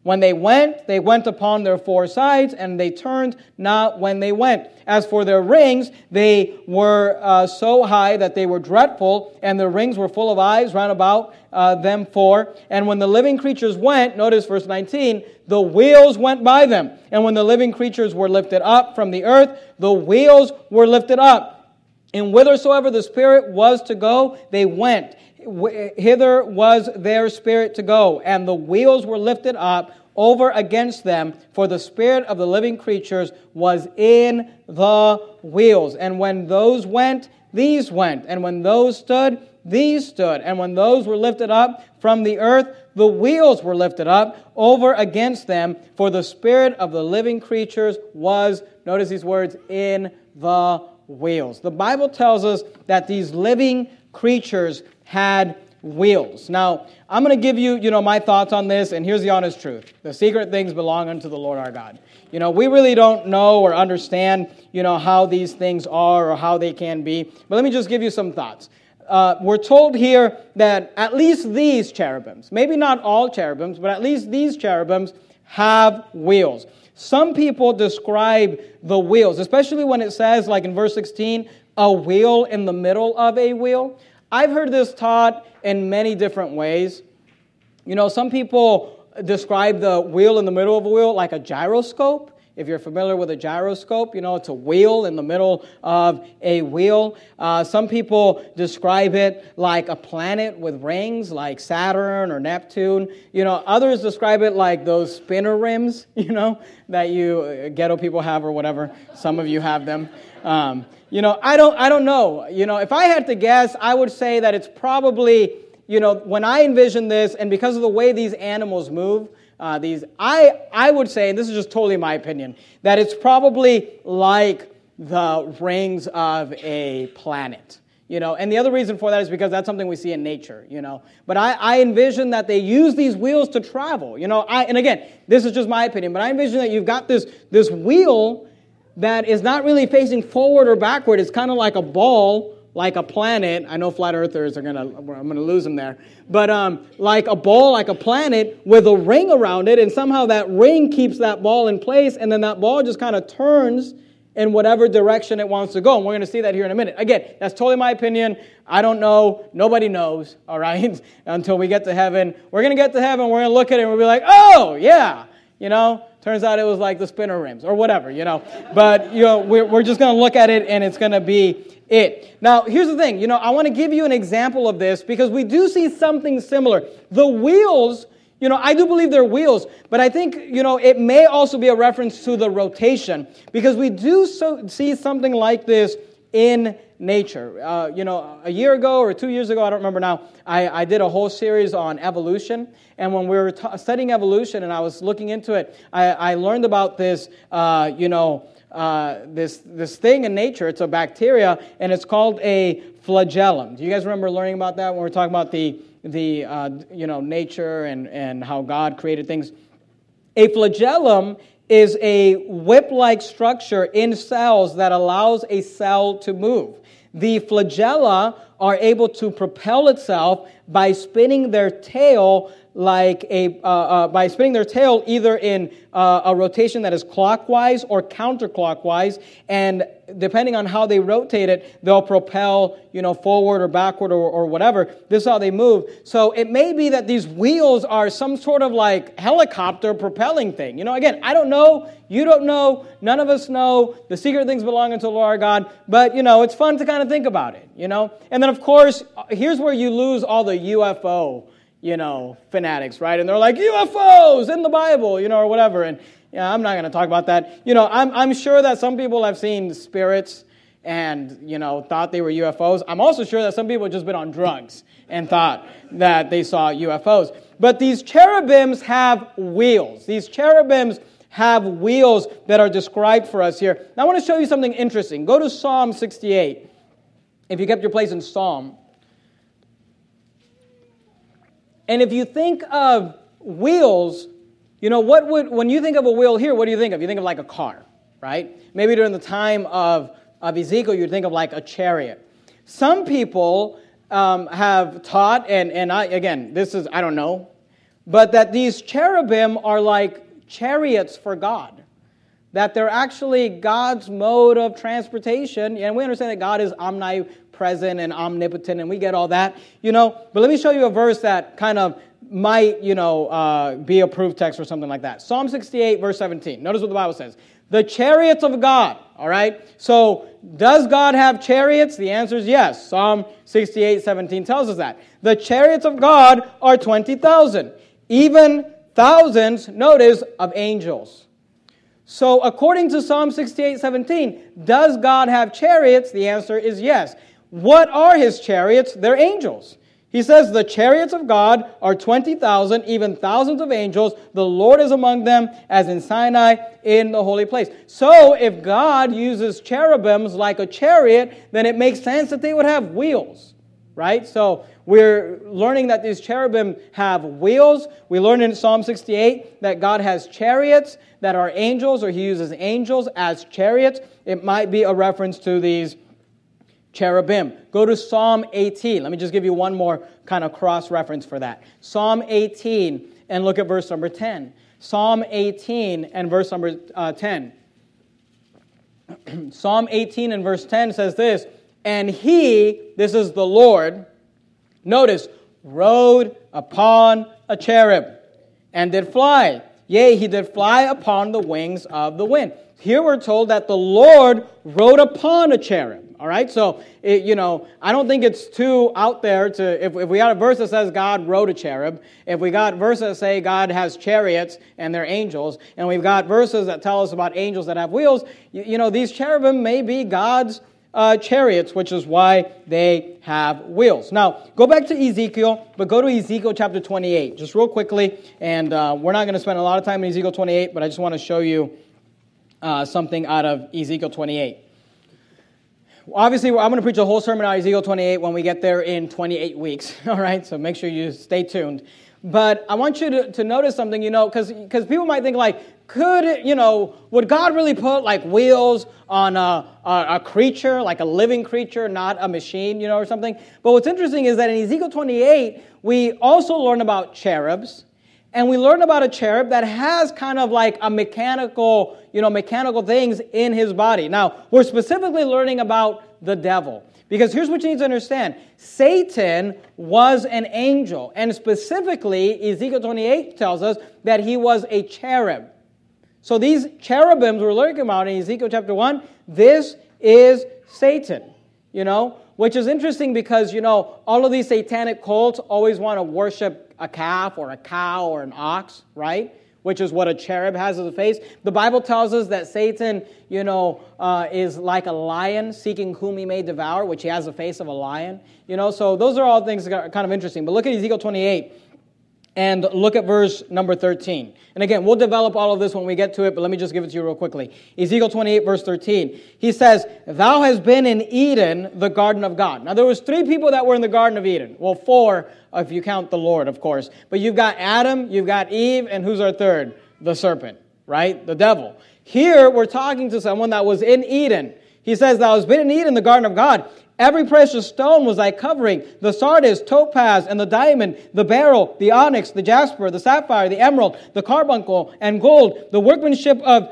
When they went upon their four sides, and they turned not when they went. As for their rings, they were so high that they were dreadful, and their rings were full of eyes round about them four. And when the living creatures went, notice verse 19, the wheels went by them. And when the living creatures were lifted up from the earth, the wheels were lifted up. And whithersoever the Spirit was to go, they went. Hither was their spirit to go, and the wheels were lifted up over against them, for the spirit of the living creatures was in the wheels. And when those went, these went. And when those stood, these stood. And when those were lifted up from the earth, the wheels were lifted up over against them, for the spirit of the living creatures was, notice these words, in the wheels. The Bible tells us that these living creatures had wheels. Now, I'm going to give you, my thoughts on this, and here's the honest truth. The secret things belong unto the Lord our God. We really don't know or understand, how these things are or how they can be. But let me just give you some thoughts. We're told here that at least these cherubims, maybe not all cherubims, but at least these cherubims have wheels. Some people describe the wheels, especially when it says, like in verse 16, a wheel in the middle of a wheel. I've heard this taught in many different ways. Some people describe the wheel in the middle of a wheel like a gyroscope. If you're familiar with a gyroscope, it's a wheel in the middle of a wheel. Some people describe it like a planet with rings, like Saturn or Neptune. Others describe it like those spinner rims, that you ghetto people have or whatever. Some of you have them. I don't know. If I had to guess, I would say that it's probably, when I envision this, and because of the way these animals move, I would say, and this is just totally my opinion, that it's probably like the rings of a planet. And the other reason for that is because that's something we see in nature, But I envision that they use these wheels to travel, and again, this is just my opinion, but I envision that you've got this wheel that is not really facing forward or backward. It's kind of like a ball, like a planet. I know flat earthers I'm gonna lose them there. But like a ball, like a planet with a ring around it, and somehow that ring keeps that ball in place, and then that ball just kind of turns in whatever direction it wants to go. And we're going to see that here in a minute. Again, that's totally my opinion. I don't know. Nobody knows, all right, until we get to heaven. We're going to get to heaven. We're going to look at it, and we'll be like, oh, yeah, turns out it was like the spinner rims or whatever, But, we're just going to look at it, and it's going to be it. Now, here's the thing. I want to give you an example of this because we do see something similar. The wheels, I do believe they're wheels, but I think, it may also be a reference to the rotation because we do see something like this in nature. A year ago or 2 years ago, I don't remember now, I did a whole series on evolution. And when we were studying evolution and I was looking into it, I learned about this, this thing in nature. It's a bacteria, and it's called a flagellum. Do you guys remember learning about that when we were talking about the nature and how God created things? A flagellum is a whip-like structure in cells that allows a cell to move. The flagella are able to propel itself by spinning their tail either in a rotation that is clockwise or counterclockwise, and depending on how they rotate it, they'll propel, forward or backward or whatever. This is how they move. So it may be that these wheels are some sort of like helicopter propelling thing. Again, I don't know. You don't know. None of us know. The secret things belong unto the Lord our God. But, it's fun to kind of think about it, And then, of course, here's where you lose all the UFO fanatics, right? And they're like, UFOs in the Bible, or whatever. And I'm not going to talk about that. I'm sure that some people have seen spirits and, thought they were UFOs. I'm also sure that some people have just been on drugs and thought that they saw UFOs. But these cherubims have wheels. These cherubims have wheels that are described for us here. Now, I want to show you something interesting. Go to Psalm 68. If you kept your place in Psalm. And if you think of wheels, when you think of a wheel here, what do you think of? You think of like a car, right? Maybe during the time of Ezekiel, you'd think of like a chariot. Some people have taught, and I don't know, but that these cherubim are like chariots for God. That they're actually God's mode of transportation. And we understand that God is omnipresent and omnipotent, and we get all that, But let me show you a verse that kind of might, be a proof text or something like that. Psalm 68, verse 17. Notice what the Bible says. The chariots of God, all right? So, does God have chariots? The answer is yes. Psalm 68, 17 tells us that. The chariots of God are 20,000. Even thousands, notice, of angels. So, according to Psalm 68, 17, does God have chariots? The answer is yes. What are his chariots? They're angels. He says, the chariots of God are 20,000, even thousands of angels. The Lord is among them, as in Sinai, in the holy place. So, if God uses cherubims like a chariot, then it makes sense that they would have wheels, right? So, we're learning that these cherubim have wheels. We learned in Psalm 68 that God has chariots that are angels, or he uses angels as chariots. It might be a reference to these cherubim. Go to Psalm 18. Let me just give you one more kind of cross-reference for that. Psalm 18, and look at verse number 10. Psalm 18 and verse number 10. Psalm 18 and verse 10 says this, and he, this is the Lord, notice, rode upon a cherub and did fly. Yea, he did fly upon the wings of the wind. Here we're told that the Lord rode upon a cherub. All right, so, I don't think it's too out there to, if we got a verse that says God rode a cherub, if we got verses that say God has chariots and they're angels, and we've got verses that tell us about angels that have wheels, these cherubim may be God's chariots, which is why they have wheels. Now, go back to Ezekiel, but go to Ezekiel chapter 28, just real quickly, and we're not going to spend a lot of time in Ezekiel 28, but I just want to show you something out of Ezekiel 28. Obviously, I'm going to preach a whole sermon on Ezekiel 28 when we get there in 28 weeks, all right? So make sure you stay tuned. But I want you to notice something, because people might think would God really put like wheels on a creature, like a living creature, not a machine, or something? But what's interesting is that in Ezekiel 28, we also learn about cherubs, and we learn about a cherub that has kind of like a mechanical things in his body. Now, we're specifically learning about the devil. Because here's what you need to understand. Satan was an angel. And specifically, Ezekiel 28 tells us that he was a cherub. So these cherubims we're learning about in Ezekiel chapter 1, this is Satan. Which is interesting because, all of these satanic cults always want to worship a calf or a cow or an ox, right? Which is what a cherub has as a face. The Bible tells us that Satan, is like a lion seeking whom he may devour, which he has the face of a lion. So those are all things that are kind of interesting. But look at Ezekiel 28 and look at verse number 13. And again, we'll develop all of this when we get to it, but let me just give it to you real quickly. Ezekiel 28, verse 13. He says, thou hast been in Eden, the garden of God. Now, there was 3 people that were in the Garden of Eden. Well, 4, if you count the Lord, of course. But you've got Adam, you've got Eve, and who's our third? The serpent, right? The devil. Here, we're talking to someone that was in Eden. He says, thou hast been in Eden, the garden of God. Every precious stone was thy covering, the sardius, topaz, and the diamond, the beryl, the onyx, the jasper, the sapphire, the emerald, the carbuncle, and gold, the workmanship of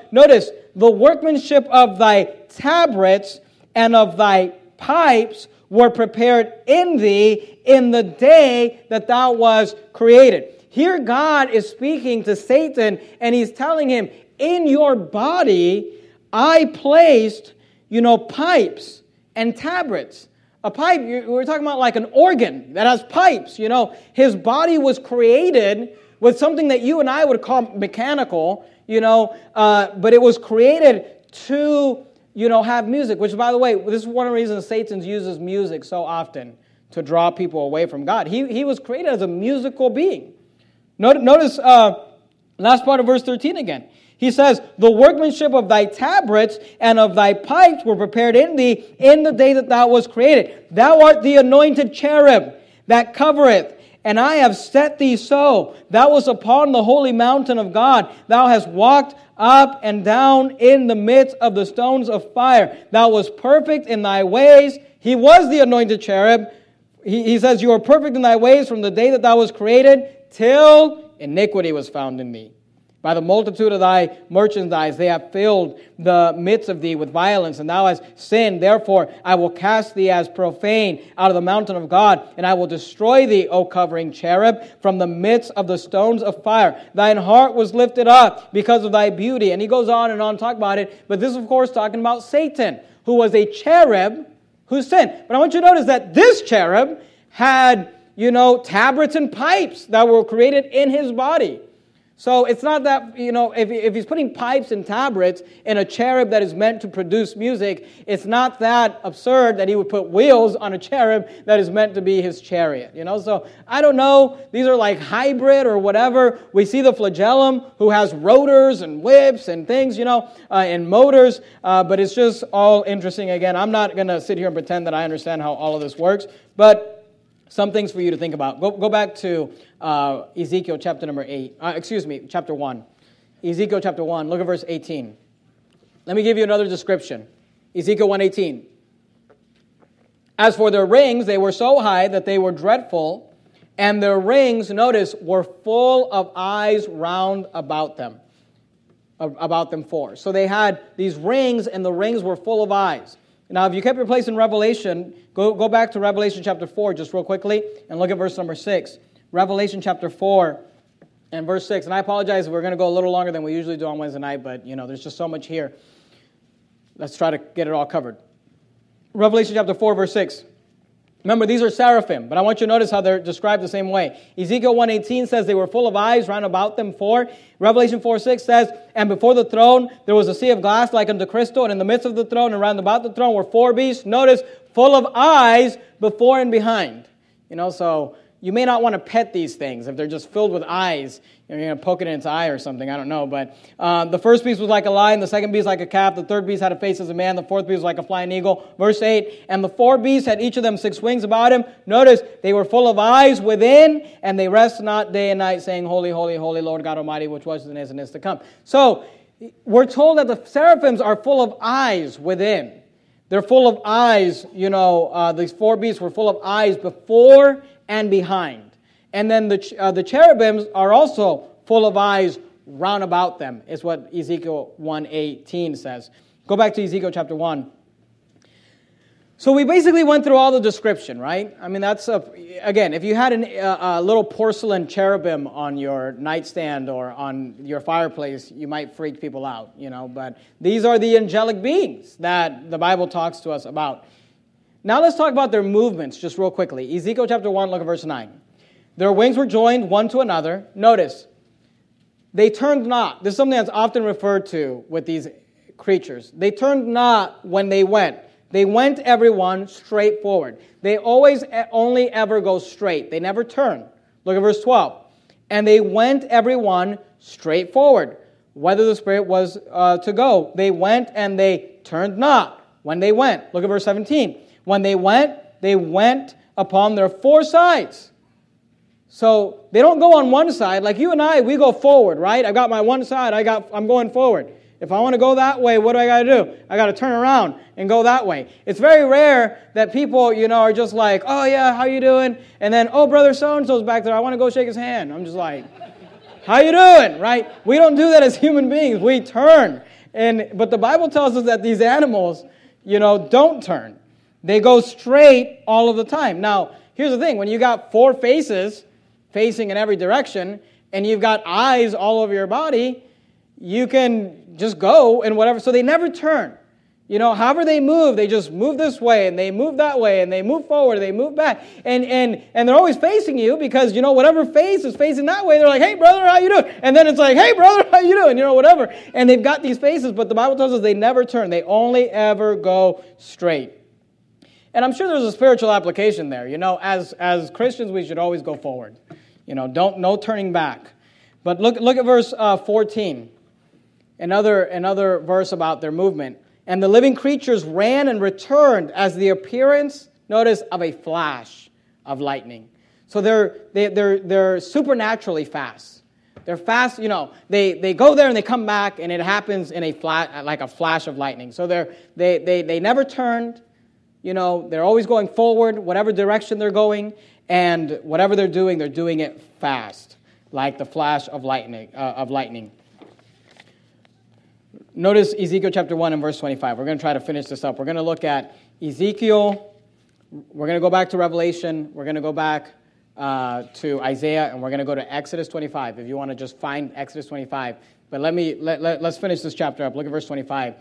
thy tabrets and of thy pipes were prepared in thee in the day that thou was created. Here God is speaking to Satan, and he's telling him, in your body, I placed, pipes and tabrets. A pipe, we're talking about like an organ that has pipes, His body was created with something that you and I would call mechanical, but it was created to, have music, which, by the way, this is one of the reasons Satan uses music so often to draw people away from God. He was created as a musical being. Notice last part of verse 13 again. He says, the workmanship of thy tabrets and of thy pipes were prepared in thee in the day that thou was created. Thou art the anointed cherub that covereth, and I have set thee so. Thou wast upon the holy mountain of God. Thou hast walked up and down in the midst of the stones of fire. Thou wast perfect in thy ways. He was the anointed cherub. He says, you are perfect in thy ways from the day that thou was created till iniquity was found in thee. By the multitude of thy merchandise they have filled the midst of thee with violence, and thou hast sinned. Therefore I will cast thee as profane out of the mountain of God, and I will destroy thee, O covering cherub, from the midst of the stones of fire. Thine heart was lifted up because of thy beauty. And he goes on and on to talk about it, but this is of course talking about Satan, who was a cherub who sinned. But I want you to notice that this cherub had, tabrets and pipes that were created in his body. So it's not that, if he's putting pipes and tabrets in a cherub that is meant to produce music, it's not that absurd that he would put wheels on a cherub that is meant to be his chariot. So I don't know. These are like hybrid or whatever. We see the flagellum who has rotors and whips and things, and motors. But it's just all interesting. Again, I'm not going to sit here and pretend that I understand how all of this works. But some things for you to think about. Go back to Ezekiel chapter number chapter 1. Ezekiel chapter 1, look at verse 18. Let me give you another description. Ezekiel 1:18. As for their rings, they were so high that they were dreadful, and their rings, notice, were full of eyes round about them four. So they had these rings, and the rings were full of eyes. Now, if you kept your place in Revelation, go back to Revelation chapter 4 just real quickly and look at verse number 6. Revelation chapter 4 and verse 6. And I apologize, we're going to go a little longer than we usually do on Wednesday night, but, there's just so much here. Let's try to get it all covered. Revelation chapter 4, verse 6. Remember, these are seraphim, but I want you to notice how they're described the same way. Ezekiel 1:18 says they were full of eyes round about them four. Revelation 4:6 says, and before the throne there was a sea of glass like unto crystal, and in the midst of the throne and round about the throne were four beasts, notice, full of eyes before and behind. So you may not want to pet these things if they're just filled with eyes. You're going to poke it in its eye or something, I don't know. But the first beast was like a lion, the second beast like a calf, the third beast had a face as a man, the fourth beast was like a flying eagle. Verse 8, and the four beasts had each of them 6 wings about him. Notice, they were full of eyes within, and they rest not day and night, saying, Holy, holy, holy, Lord God Almighty, which was and is to come. So, we're told that the seraphims are full of eyes within. They're full of eyes, these four beasts were full of eyes before and behind. And then the cherubims are also full of eyes round about them, is what Ezekiel 1:18 says. Go back to Ezekiel chapter 1. So we basically went through all the description, right? I mean, again, if you had a little porcelain cherubim on your nightstand or on your fireplace, you might freak people out, But these are the angelic beings that the Bible talks to us about. Now let's talk about their movements just real quickly. Ezekiel chapter 1, look at verse 9. Their wings were joined one to another. Notice, they turned not. This is something that's often referred to with these creatures. They turned not when they went. They went, everyone, straight forward. They always only ever go straight. They never turn. Look at verse 12. And they went, everyone, straight forward, whether the Spirit was to go. They went and they turned not when they went. Look at verse 17. When they went upon their four sides. So they don't go on one side. Like you and I, we go forward, right? I got my one side. I'm going forward. If I want to go that way, what do I got to do? I got to turn around and go that way. It's very rare that people, are just like, oh yeah, how you doing? And then, oh, brother so-and-so's back there. I want to go shake his hand. I'm just like, how you doing? Right? We don't do that as human beings. We turn. But the Bible tells us that these animals, don't turn. They go straight all of the time. Now, here's the thing. When you got four faces facing in every direction, and you've got eyes all over your body, you can just go in whatever. So they never turn. However they move, they just move this way, and they move that way, and they move forward, and they move back. And they're always facing you because, whatever face is facing that way, they're like, hey, brother, how you doing? And then it's like, hey, brother, how you doing? Whatever. And they've got these faces, but the Bible tells us they never turn. They only ever go straight. And I'm sure there's a spiritual application there. As Christians, we should always go forward. No turning back. But look at verse 14. Another verse about their movement. And the living creatures ran and returned as the appearance, notice, of a flash of lightning. So they're supernaturally fast. They're fast, they go there and they come back, and it happens in like a flash of lightning. So they never turned. They're always going forward, whatever direction they're going, and whatever they're doing it fast. like the flash of lightning. Notice Ezekiel chapter 1 and verse 25. We're going to try to finish this up. We're going to look at Ezekiel. We're going to go back to Revelation. We're going to go back to Isaiah, and we're going to go to Exodus 25. If you want to just find Exodus 25. But let's finish this chapter up. Look at verse 25.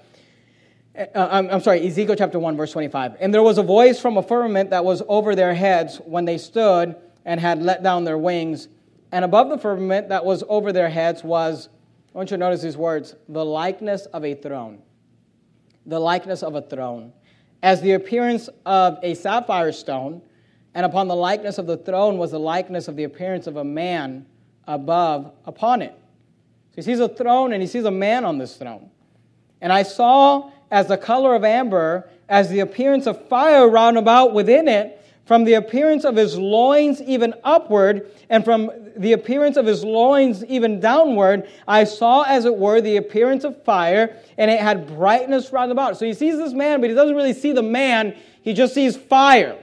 Ezekiel chapter 1, verse 25. And there was a voice from a firmament that was over their heads when they stood and had let down their wings. And above the firmament that was over their heads was, I want you to notice these words, the likeness of a throne. The likeness of a throne. As the appearance of a sapphire stone, and upon the likeness of the throne was the likeness of the appearance of a man upon it. So he sees a throne and he sees a man on this throne. And I saw as the color of amber, as the appearance of fire round about within it, from the appearance of his loins even upward, and from the appearance of his loins even downward, I saw, as it were, the appearance of fire, and it had brightness round about. So he sees this man, but he doesn't really see the man. He just sees fire,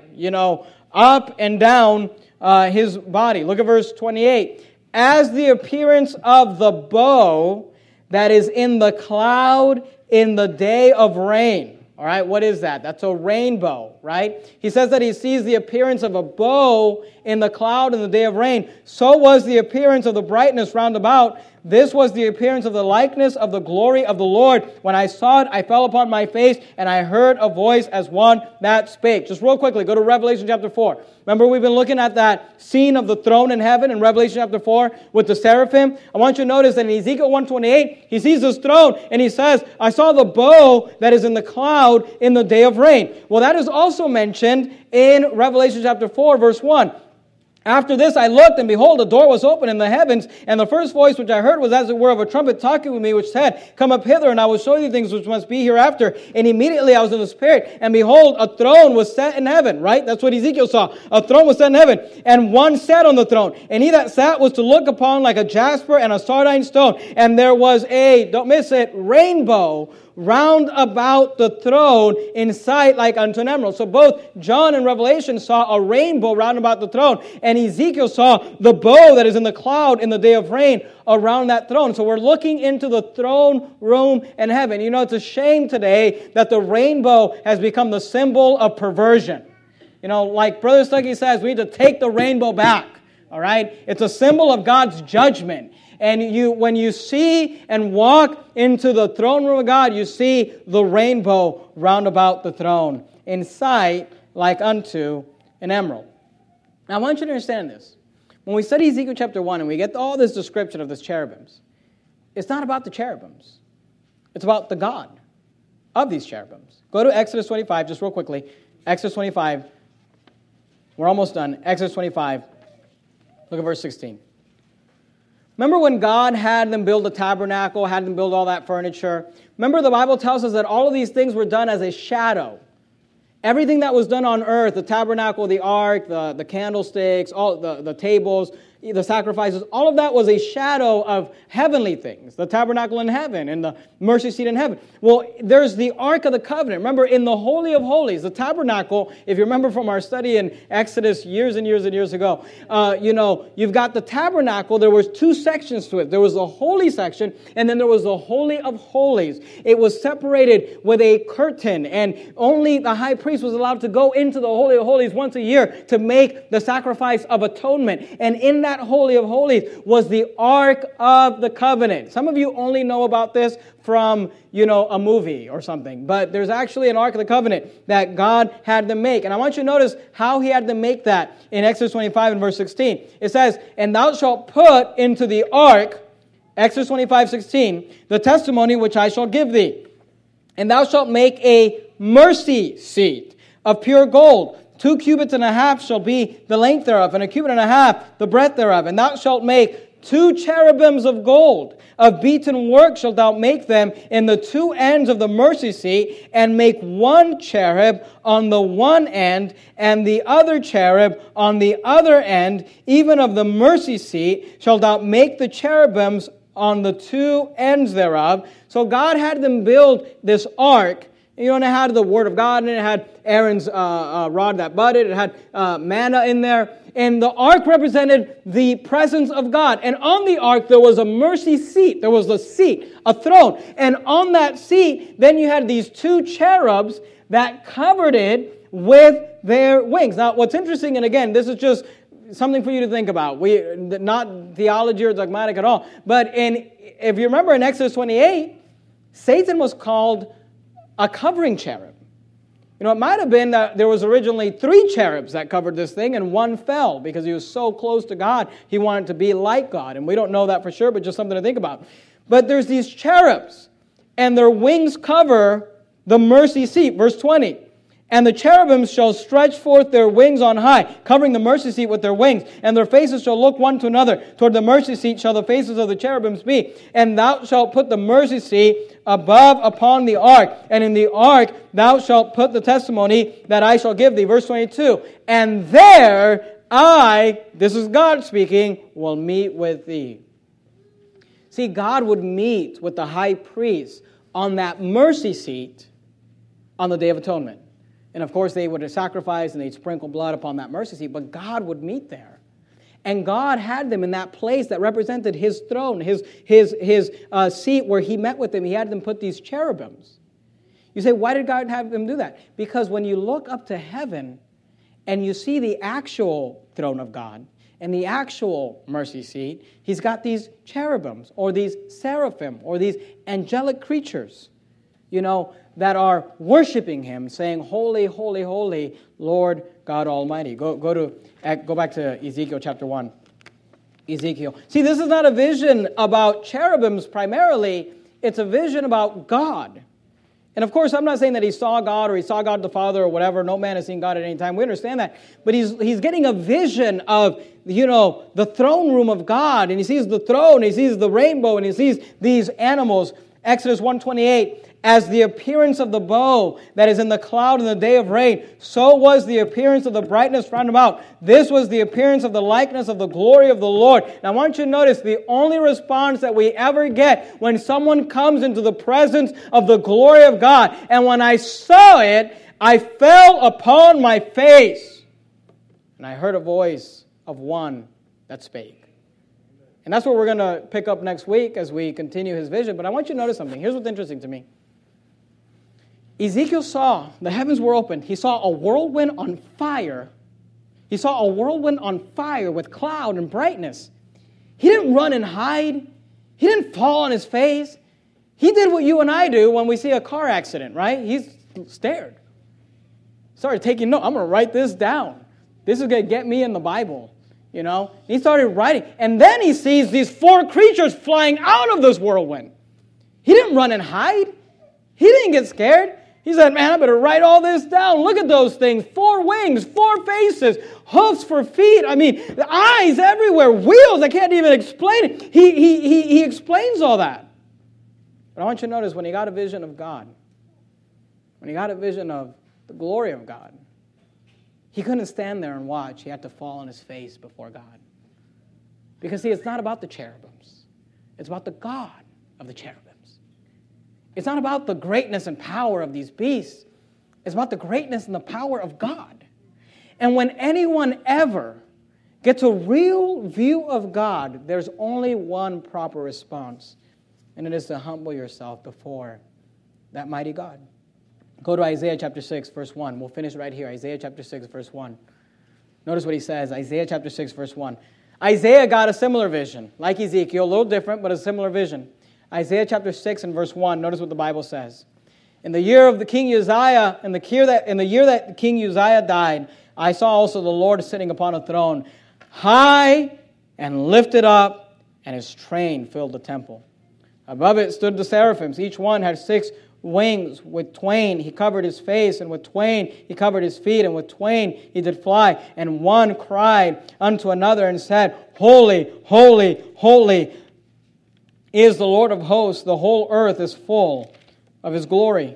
up and down his body. Look at verse 28. As the appearance of the bow that is in the cloud in the day of rain. All right, what is that? That's a rainbow, right? He says that he sees the appearance of a bow in the cloud in the day of rain. So was the appearance of the brightness round about. This was the appearance of the likeness of the glory of the Lord. When I saw it, I fell upon my face, and I heard a voice as one that spake. Just real quickly, go to Revelation chapter 4. Remember, we've been looking at that scene of the throne in heaven in Revelation chapter 4 with the seraphim. I want you to notice that in Ezekiel 1:28, he sees this throne, and he says, I saw the bow that is in the cloud in the day of rain. Well, that is also mentioned in Revelation chapter 4, verse 1. After this I looked, and behold, a door was opened in the heavens, and the first voice which I heard was as it were of a trumpet talking with me, which said, Come up hither, and I will show you things which must be hereafter. And immediately I was in the Spirit, and behold, a throne was set in heaven, right? That's what Ezekiel saw. A throne was set in heaven, and one sat on the throne. And he that sat was to look upon like a jasper and a sardine stone. And there was a, don't miss it, rainbow round about the throne in sight like unto an emerald. So both John and Revelation saw a rainbow round about the throne, and Ezekiel saw the bow that is in the cloud in the day of rain around that throne. So we're looking into the throne room in heaven. It's a shame today that the rainbow has become the symbol of perversion. Like Brother Stuckey says, we need to take the rainbow back. All right? It's a symbol of God's judgment. And when you see and walk into the throne room of God, you see the rainbow round about the throne, in sight like unto an emerald. Now, I want you to understand this. When we study Ezekiel chapter 1 and we get all this description of the cherubims, it's not about the cherubims. It's about the God of these cherubims. Go to Exodus 25, just real quickly. Exodus 25. We're almost done. Exodus 25. Look at verse 16. Remember when God had them build the tabernacle, had them build all that furniture? Remember the Bible tells us that all of these things were done as a shadow. Everything that was done on earth, the tabernacle, the ark, the candlesticks, all the tables, the sacrifices, all of that was a shadow of heavenly things, the tabernacle in heaven and the mercy seat in heaven. Well, there's the Ark of the Covenant. Remember, in the Holy of Holies, the tabernacle, if you remember from our study in Exodus years and years and years ago, you've got the tabernacle. There was two sections to it. There was the holy section, and then there was the Holy of Holies. It was separated with a curtain, and only the high priest was allowed to go into the Holy of Holies once a year to make the sacrifice of atonement. And in that Holy of Holies was the Ark of the Covenant. Some of you only know about this from, a movie or something. But there's actually an Ark of the Covenant that God had them make. And I want you to notice how he had them make that in Exodus 25 and verse 16. It says, And thou shalt put into the Ark, Exodus 25:16, the testimony which I shall give thee. And thou shalt make a mercy seat of pure gold. 2 cubits and a half shall be the length thereof, and 1 cubit and a half the breadth thereof. And thou shalt make 2 cherubims of gold. Of beaten work shalt thou make them in the 2 ends of the mercy seat, and make 1 cherub on the one end, and the other cherub on the other end. Even of the mercy seat shalt thou make the cherubims on the 2 ends thereof. So God had them build this ark And it had the Word of God, and it had Aaron's rod that budded. It had manna in there. And the ark represented the presence of God. And on the ark, there was a mercy seat. There was a seat, a throne. And on that seat, then you had these two cherubs that covered it with their wings. Now, what's interesting, and again, this is just something for you to think about. Not theology or dogmatic at all. But if you remember in Exodus 28, Satan was called a covering cherub. It might have been that there was originally 3 cherubs that covered this thing, and one fell because he was so close to God, he wanted to be like God. And we don't know that for sure, but just something to think about. But there's these cherubs, and their wings cover the mercy seat. Verse 20. And the cherubims shall stretch forth their wings on high, covering the mercy seat with their wings. And their faces shall look one to another. Toward the mercy seat shall the faces of the cherubims be. And thou shalt put the mercy seat above upon the ark. And in the ark thou shalt put the testimony that I shall give thee. Verse 22. And there I, this is God speaking, will meet with thee. See, God would meet with the high priest on that mercy seat on the Day of Atonement. And of course, they would sacrifice and they'd sprinkle blood upon that mercy seat, but God would meet there. And God had them in that place that represented His throne, His seat where He met with them. He had them put these cherubims. You say, why did God have them do that? Because when you look up to heaven and you see the actual throne of God and the actual mercy seat, He's got these cherubims or these seraphim or these angelic creatures, that are worshiping Him, saying, Holy, holy, holy, Lord God Almighty. Go back to Ezekiel chapter 1. Ezekiel. See, this is not a vision about cherubims primarily. It's a vision about God. And of course, I'm not saying that he saw God or he saw God the Father or whatever. No man has seen God at any time. We understand that. But he's getting a vision of, the throne room of God. And he sees the throne, he sees the rainbow, and he sees these animals. Exodus 1:28. As the appearance of the bow that is in the cloud in the day of rain, so was the appearance of the brightness round about. This was the appearance of the likeness of the glory of the Lord. Now I want you to notice the only response that we ever get when someone comes into the presence of the glory of God. And when I saw it, I fell upon my face. And I heard a voice of one that spake. And that's what we're going to pick up next week as we continue his vision. But I want you to notice something. Here's what's interesting to me. Ezekiel saw the heavens were opened. He saw a whirlwind on fire. He saw a whirlwind on fire with cloud and brightness. He didn't run and hide. He didn't fall on his face. He did what you and I do when we see a car accident, right? He's stared. Started taking notes. I'm going to write this down. This is going to get me in the Bible, He started writing. And then he sees these 4 creatures flying out of this whirlwind. He didn't run and hide. He didn't get scared. He said, man, I better write all this down. Look at those things. 4 wings, 4 faces, hoofs for feet. The eyes everywhere, wheels. I can't even explain it. He explains all that. But I want you to notice when he got a vision of God, when he got a vision of the glory of God, he couldn't stand there and watch. He had to fall on his face before God. Because, see, it's not about the cherubims. It's about the God of the cherubims. It's not about the greatness and power of these beasts. It's about the greatness and the power of God. And when anyone ever gets a real view of God, there's only one proper response, and it is to humble yourself before that mighty God. Go to Isaiah chapter 6, verse 1. We'll finish right here. Isaiah chapter 6, verse 1. Notice what he says. Isaiah chapter 6, verse 1. Isaiah got a similar vision, like Ezekiel, a little different, but a similar vision. Isaiah chapter 6 and verse 1, notice what the Bible says. In the year of the King Uzziah, in the year that King Uzziah died, I saw also the Lord sitting upon a throne, high and lifted up, and his train filled the temple. Above it stood the seraphims. Each one had 6 wings. With twain he covered his face, and with twain he covered his feet, and with twain he did fly. And one cried unto another and said, Holy, holy, holy is the Lord of hosts. The whole earth is full of his glory.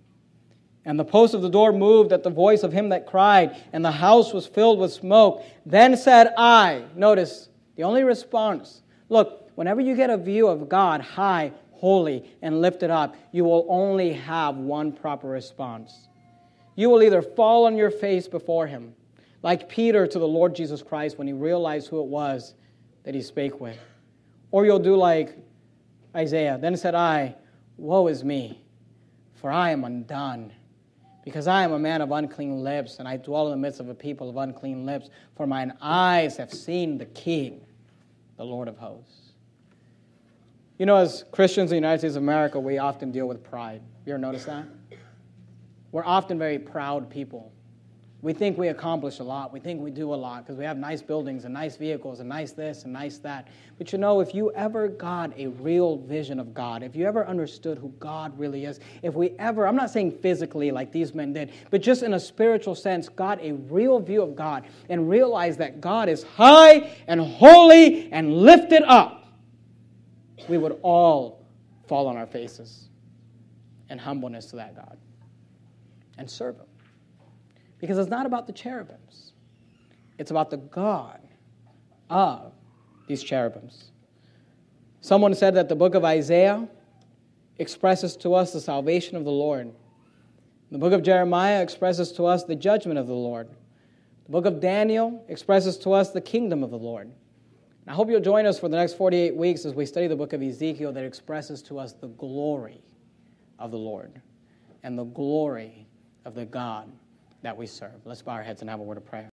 And the post of the door moved at the voice of him that cried, and the house was filled with smoke. Then said I, notice, the only response, look, whenever you get a view of God high, holy and lifted up, you will only have one proper response. You will either fall on your face before him, like Peter to the Lord Jesus Christ when he realized who it was that he spake with. Or you'll do like Isaiah. Then said I, woe is me, for I am undone, because I am a man of unclean lips, and I dwell in the midst of a people of unclean lips, for mine eyes have seen the King, the Lord of hosts. You know, as Christians in the United States of America, we often deal with pride. You ever notice that? We're often very proud people. We think we accomplish a lot. We think we do a lot because we have nice buildings and nice vehicles and nice this and nice that. But you know, if you ever got a real vision of God, if you ever understood who God really is, if we ever, I'm not saying physically like these men did, but just in a spiritual sense, got a real view of God and realized that God is high and holy and lifted up, we would all fall on our faces in humbleness to that God and serve him. Because it's not about the cherubims. It's about the God of these cherubims. Someone said that the book of Isaiah expresses to us the salvation of the Lord. The book of Jeremiah expresses to us the judgment of the Lord. The book of Daniel expresses to us the kingdom of the Lord. And I hope you'll join us for the next 48 weeks as we study the book of Ezekiel that expresses to us the glory of the Lord and the glory of the God that we serve. Let's bow our heads and have a word of prayer.